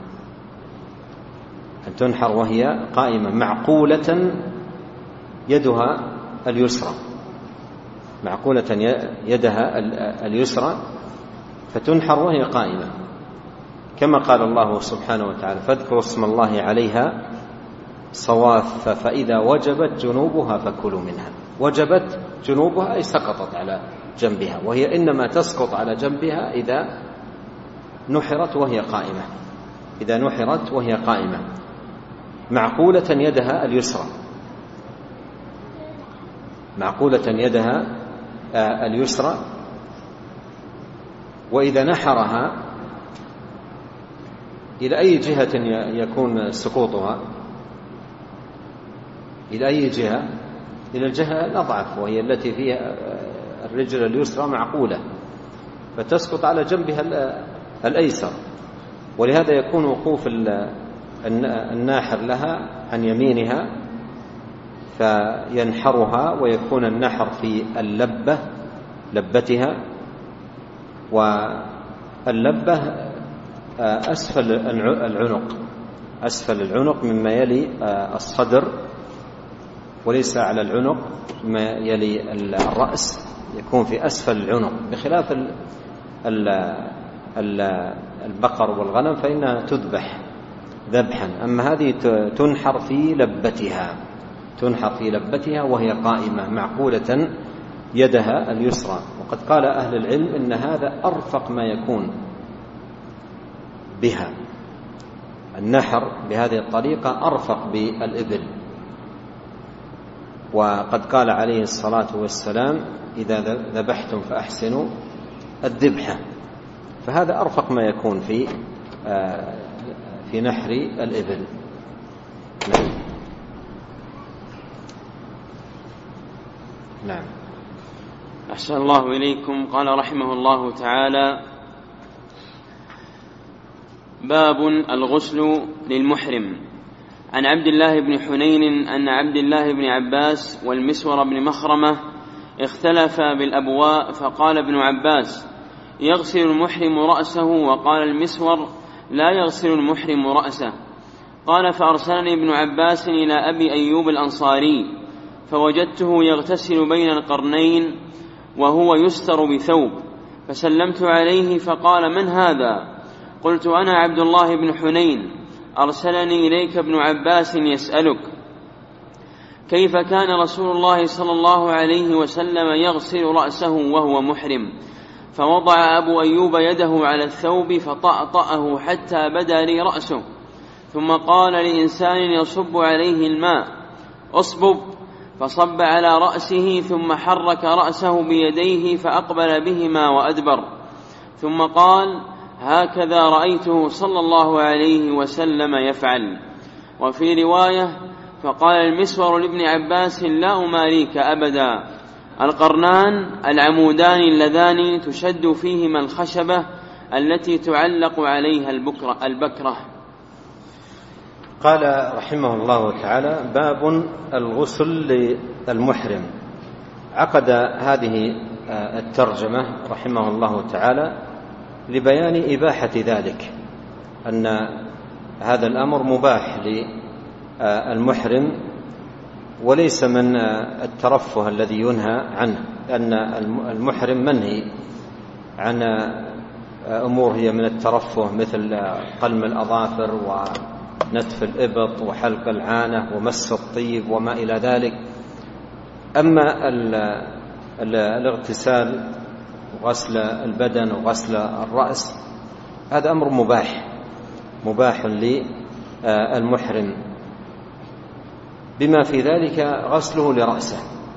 أن تنحر وهي قائمة معقولة يدها اليسرى، معقولة يدها اليسرى فتنحر وهي قائمة، كما قال الله سبحانه وتعالى فاذكروا اسم الله عليها صواف فإذا وجبت جنوبها فكلوا منها. وجبت جنوبها أي سقطت على جنبها، وهي إنما تسقط على جنبها إذا نحرت وهي قائمة، إذا نحرت وهي قائمة معقولة يدها اليسرى، معقولة يدها اليسرى. وإذا نحرها إلى أي جهة يكون سقوطها؟ إلى أي جهة؟ إلى الجهة الأضعف، وهي التي فيها الرجل اليسرى معقولة، فتسقط على جنبها الأيسر، ولهذا يكون وقوف الناحر لها عن يمينها فينحرها، ويكون النحر في اللبة، لبتها، واللبة أسفل العنق، أسفل العنق مما يلي الصدر، وليس على العنق ما يلي الرأس، يكون في أسفل العنق، بخلاف البقر والغنم فإنها تذبح ذبحا، أما هذه تنحر في لبتها، تنحر في لبتها وهي قائمة معقولة يدها اليسرى. وقد قال أهل العلم إن هذا أرفق ما يكون بها، النحر بهذه الطريقة أرفق بالإبل. وقد قال عليه الصلاة والسلام إذا ذبحتم فأحسنوا الذبحة، فهذا أرفق ما يكون في في نحر الإبل. نعم. نعم. أحسن الله إليكم. قال رحمه الله تعالى باب الغسل للمحرم. عن عبد الله بن حنين أن عبد الله بن عباس والمسور بن مخرمة اختلفا بالأبواء، فقال ابن عباس يغسل المحرم رأسه، وقال المسور لا يغسل المحرم رأسه. قال فأرسلني ابن عباس إلى أبي أيوب الأنصاري فوجدته يغتسل بين القرنين وهو يستر بثوب، فسلمت عليه فقال من هذا؟ قلت أنا عبد الله بن حنين، أرسلني إليك ابن عباس يسألك كيف كان رسول الله صلى الله عليه وسلم يغسل رأسه وهو محرم؟ فوضع أبو أيوب يده على الثوب فطأطأه حتى بدا لي رأسه، ثم قال لإنسان يصب عليه الماء: أصبب، فصب على رأسه، ثم حرك رأسه بيديه فأقبل بهما وأدبر، ثم قال: هكذا رأيته صلى الله عليه وسلم يفعل. وفي رواية: فقال المسور لابن عباس: لا أماريك أبدا. القرنان العمودان اللذان تشد فيهما الخشبة التي تعلق عليها البكرة. قال رحمه الله تعالى: باب الغسل للمحرم. عقد هذه الترجمة رحمه الله تعالى لبيان إباحة ذلك، أن هذا الأمر مباح للمحرم وليس من الترفه الذي ينهى عنه، لأن المحرم منهي عن أمور هي من الترفه مثل قلم الأظافر ونتف الإبط وحلق العانة ومس الطيب وما إلى ذلك. أما الاغتسال وغسل البدن وغسل الرأس هذا أمر مباح مباح للمحرم، بما في ذلك غسله لرأسه،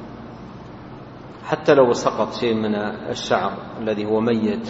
حتى لو سقط شيء من الشعر الذي هو ميت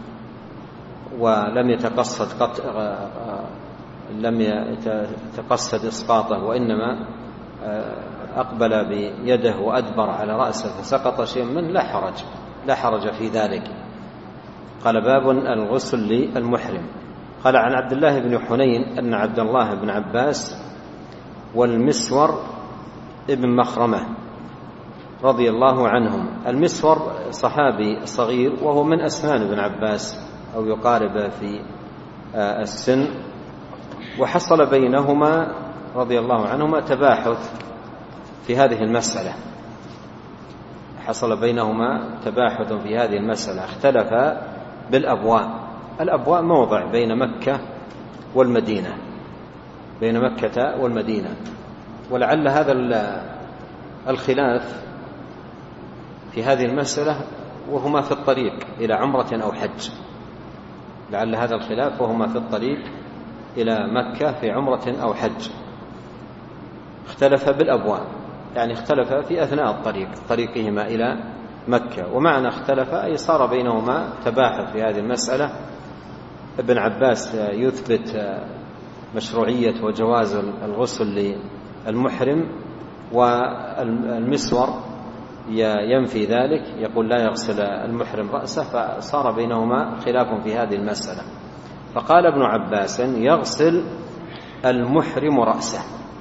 ولم يتقصد قط... لم يتقصد إسقاطه، وإنما أقبل بيده وأدبر على رأسه فسقط شيء منه، لا حرج لا حرج في ذلك. قال: باب الغسل للمحرم. قال: عن عبد الله بن حنين أن عبد الله بن عباس والمسور ابن مخرمة رضي الله عنهم. المسور صحابي صغير وهو من أسنان ابن عباس أو يقارب في السن، وحصل بينهما رضي الله عنهما تباحث في هذه المسألة حصل بينهما تباحث في هذه المسألة اختلفا بالأبواء. الأبواء موضع بين مكة والمدينة بين مكة والمدينة ولعل هذا الخلاف في هذه المسألة وهما في الطريق إلى عمرة أو حج لعل هذا الخلاف وهما في الطريق إلى مكة في عمرة أو حج اختلف بالأبواء، يعني اختلف في أثناء الطريق طريقهما إلى مكة. ومعنى اختلف أي صار بينهما تباحث في هذه المسألة. ابن عباس يثبت مشروعية وجواز الغسل للمحرم، والمسور ينفي ذلك، يقول لا يغسل المحرم رأسه، فصار بينهما خلاف في هذه المسألة. فقال ابن عباس: يغسل المحرم رأسه،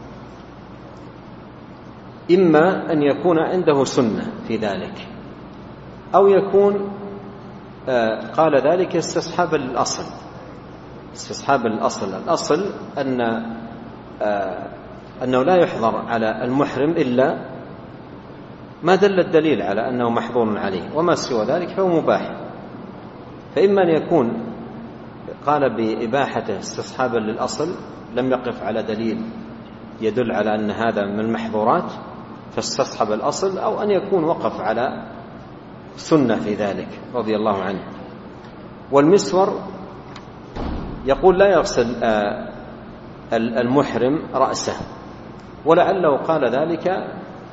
إما أن يكون عنده سنة في ذلك، أو يكون قال ذلك استصحابا للأصل استصحابا للأصل الأصل أن أنه لا يحظر على المحرم إلا ما دل الدليل على أنه محظور عليه، وما سوى ذلك فهو مباح. فإما أن يكون قال بإباحته استصحابا للأصل، لم يقف على دليل يدل على أن هذا من المحظورات فاستصحب الأصل، أو أن يكون وقف على سنة في ذلك رضي الله عنه. والمسور يقول لا يغسل المحرم رأسه، ولعله قال ذلك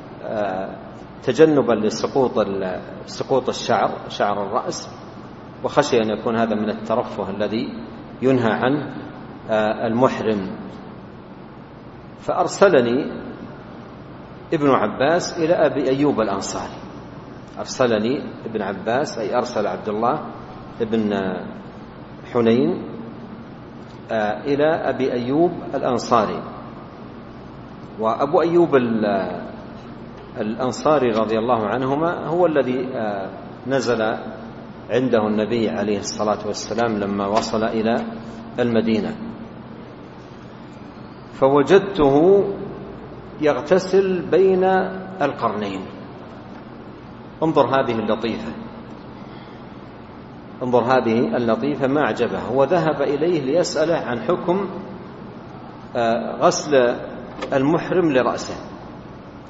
تجنبا لسقوط سقوط الشعر شعر الرأس، وخشي أن يكون هذا من الترفه الذي ينهى عنه المحرم. فأرسلني ابن عباس إلى أبي أيوب الأنصاري أرسلني ابن عباس أي أرسل عبد الله ابن حنين إلى أبي أيوب الأنصاري. وأبو أيوب الأنصاري رضي الله عنهما هو الذي نزل عنده النبي عليه الصلاة والسلام لما وصل إلى المدينة، فوجدته يغتسل بين القرنين. انظر هذه اللطيفة انظر هذه اللطيفة ما أعجبه. وذهب إليه ليسأله عن حكم غسل المحرم لرأسه،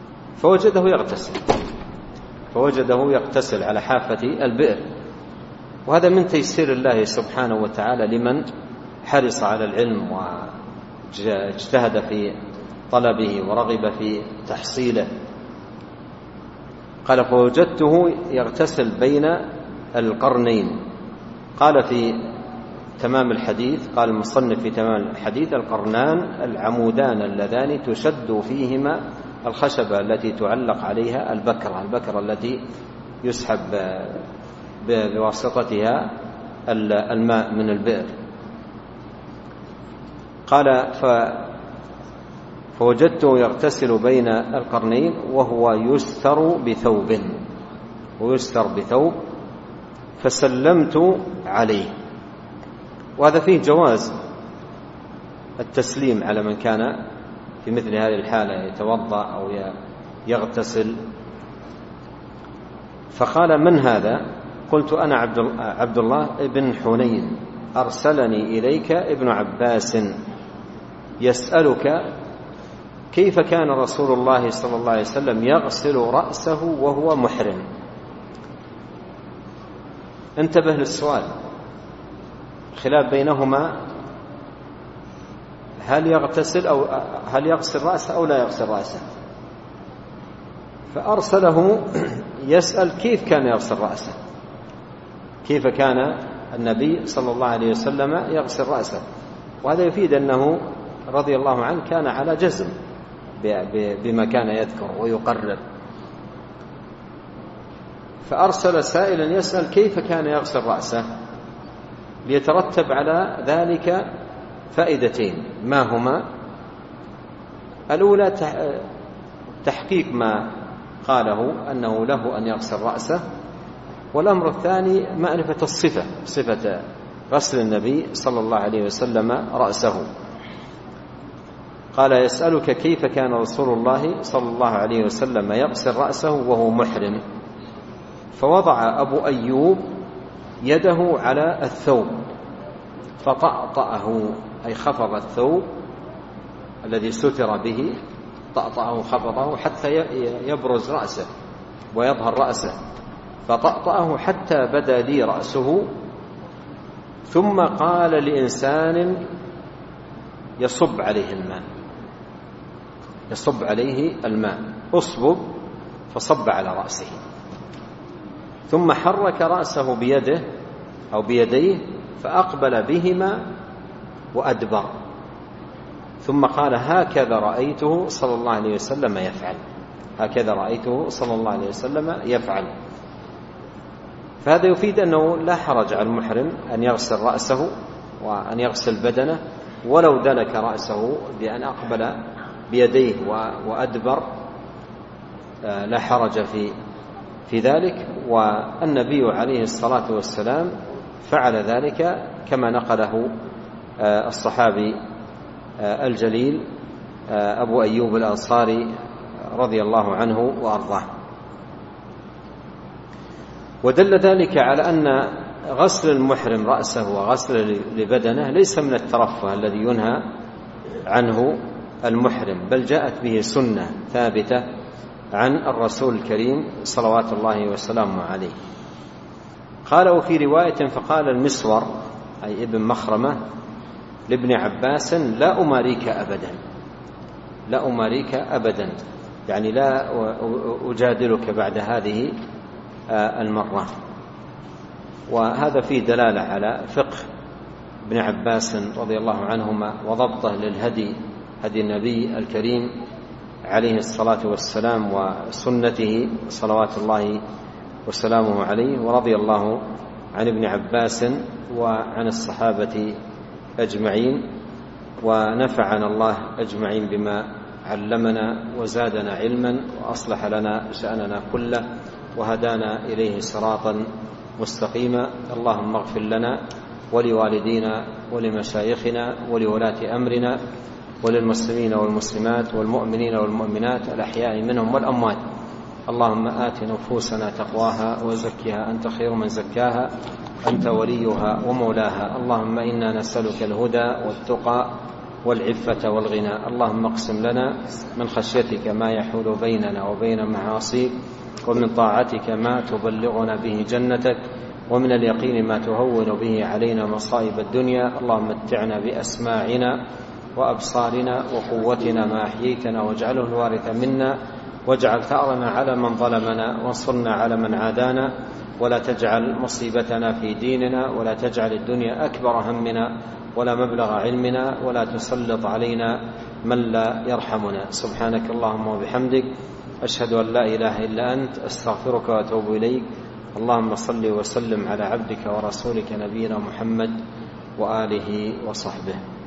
فوجده يغتسل فوجده يغتسل على حافة البئر. وهذا من تيسير الله سبحانه وتعالى لمن حرص على العلم واجتهد في طلبه ورغب في تحصيله. قال فوجدته يغتسل بين القرنين. قال في تمام الحديث، قال المصنف في تمام الحديث: القرنان العمودان اللذان تشد فيهما الخشبة التي تعلق عليها البكرة، البكرة التي يسحب بواسطتها الماء من البئر. قال فوجدته يغتسل بين القرنين وهو يستر بثوب ويستر بثوب فسلمت عليه. وهذا فيه جواز التسليم على من كان في مثل هذه الحالة يتوضأ أو يغتسل. فقال: من هذا؟ قلت: أنا عبد الله بن حنين، أرسلني إليك ابن عباس يسألك كيف كان رسول الله صلى الله عليه وسلم يغسل رأسه وهو محرم. انتبه للسؤال، خلاف بينهما هل يغتسل أو هل يغسل رأسه أو لا يغسل رأسه. فأرسله يسأل كيف كان يغسل رأسه، كيف كان النبي صلى الله عليه وسلم يغسل رأسه. وهذا يفيد أنه رضي الله عنه كان على جزم بما كان يذكر ويقرر. فأرسل سائلا يسأل كيف كان يغسل رأسه، ليترتب على ذلك فائدتين. ما هما؟ الأولى تحقيق ما قاله أنه له أن يغسل رأسه، والأمر الثاني معرفة الصفة، صفة غسل النبي صلى الله عليه وسلم رأسه. قال: يسألك كيف كان رسول الله صلى الله عليه وسلم يغسل رأسه وهو محرم. فوضع أبو أيوب يده على الثوب فطأطأه، أي خفض الثوب الذي ستر به، طأطأه خفضه حتى يبرز رأسه ويظهر رأسه، فطأطأه حتى بدا لي رأسه. ثم قال لإنسان يصب عليه الماء يصب عليه الماء أصبب، فصب على رأسه، ثم حرك رأسه بيده أو بيديه فأقبل بهما وأدبر، ثم قال: هكذا رأيته صلى الله عليه وسلم يفعل، هكذا رأيته صلى الله عليه وسلم يفعل. فهذا يفيد أنه لا حرج على المحرم أن يغسل رأسه وأن يغسل بدنه، ولو دلك رأسه بأن أقبل بيديه وأدبر لا حرج في في ذلك. والنبي عليه الصلاة والسلام فعل ذلك كما نقله الصحابي الجليل أبو أيوب الأنصاري رضي الله عنه وأرضاه. ودل ذلك على أن غسل المحرم رأسه وغسل لبدنه ليس من الترفه الذي ينهى عنه المحرم، بل جاءت به سنة ثابتة عن الرسول الكريم صلوات الله وسلامه عليه. قال: وفي رواية فقال المسور أي ابن مخرمة لابن عباس: لا أماريك أبدا، لا أماريك أبدا، يعني لا أجادلك بعد هذه المرة. وهذا فيه دلالة على فقه ابن عباس رضي الله عنهما وضبطه للهدي، هدي النبي الكريم عليه الصلاة والسلام وسنته صلوات الله وسلامه عليه. ورضي الله عن ابن عباس وعن الصحابة أجمعين، ونفعنا الله أجمعين بما علمنا وزادنا علما وأصلح لنا شأننا كله وهدانا إليه صراطا مستقيما. اللهم اغفر لنا ولوالدينا ولمشايخنا ولولاة أمرنا وللمسلمين والمسلمات والمؤمنين والمؤمنات الأحياء منهم والأموات. اللهم آت نفوسنا تقواها وزكها أنت خير من زكاها أنت وليها ومولاها. اللهم إنا نسألك الهدى والتقى والعفة والغنى. اللهم اقسم لنا من خشيتك ما يحول بيننا وبين معاصيك، ومن طاعتك ما تبلغنا به جنتك، ومن اليقين ما تهون به علينا مصائب الدنيا. اللهم متعنا بأسماعنا وأبصارنا وقوتنا ما أحييتنا، واجعله الوارث منا، واجعل ثأرنا على من ظلمنا، وانصرنا على من عادانا، ولا تجعل مصيبتنا في ديننا، ولا تجعل الدنيا أكبر همنا ولا مبلغ علمنا، ولا تسلط علينا من لا يرحمنا. سبحانك اللهم وبحمدك، أشهد أن لا إله إلا أنت، أستغفرك وأتوب إليك. اللهم صل وسلم على عبدك ورسولك نبينا محمد وآله وصحبه.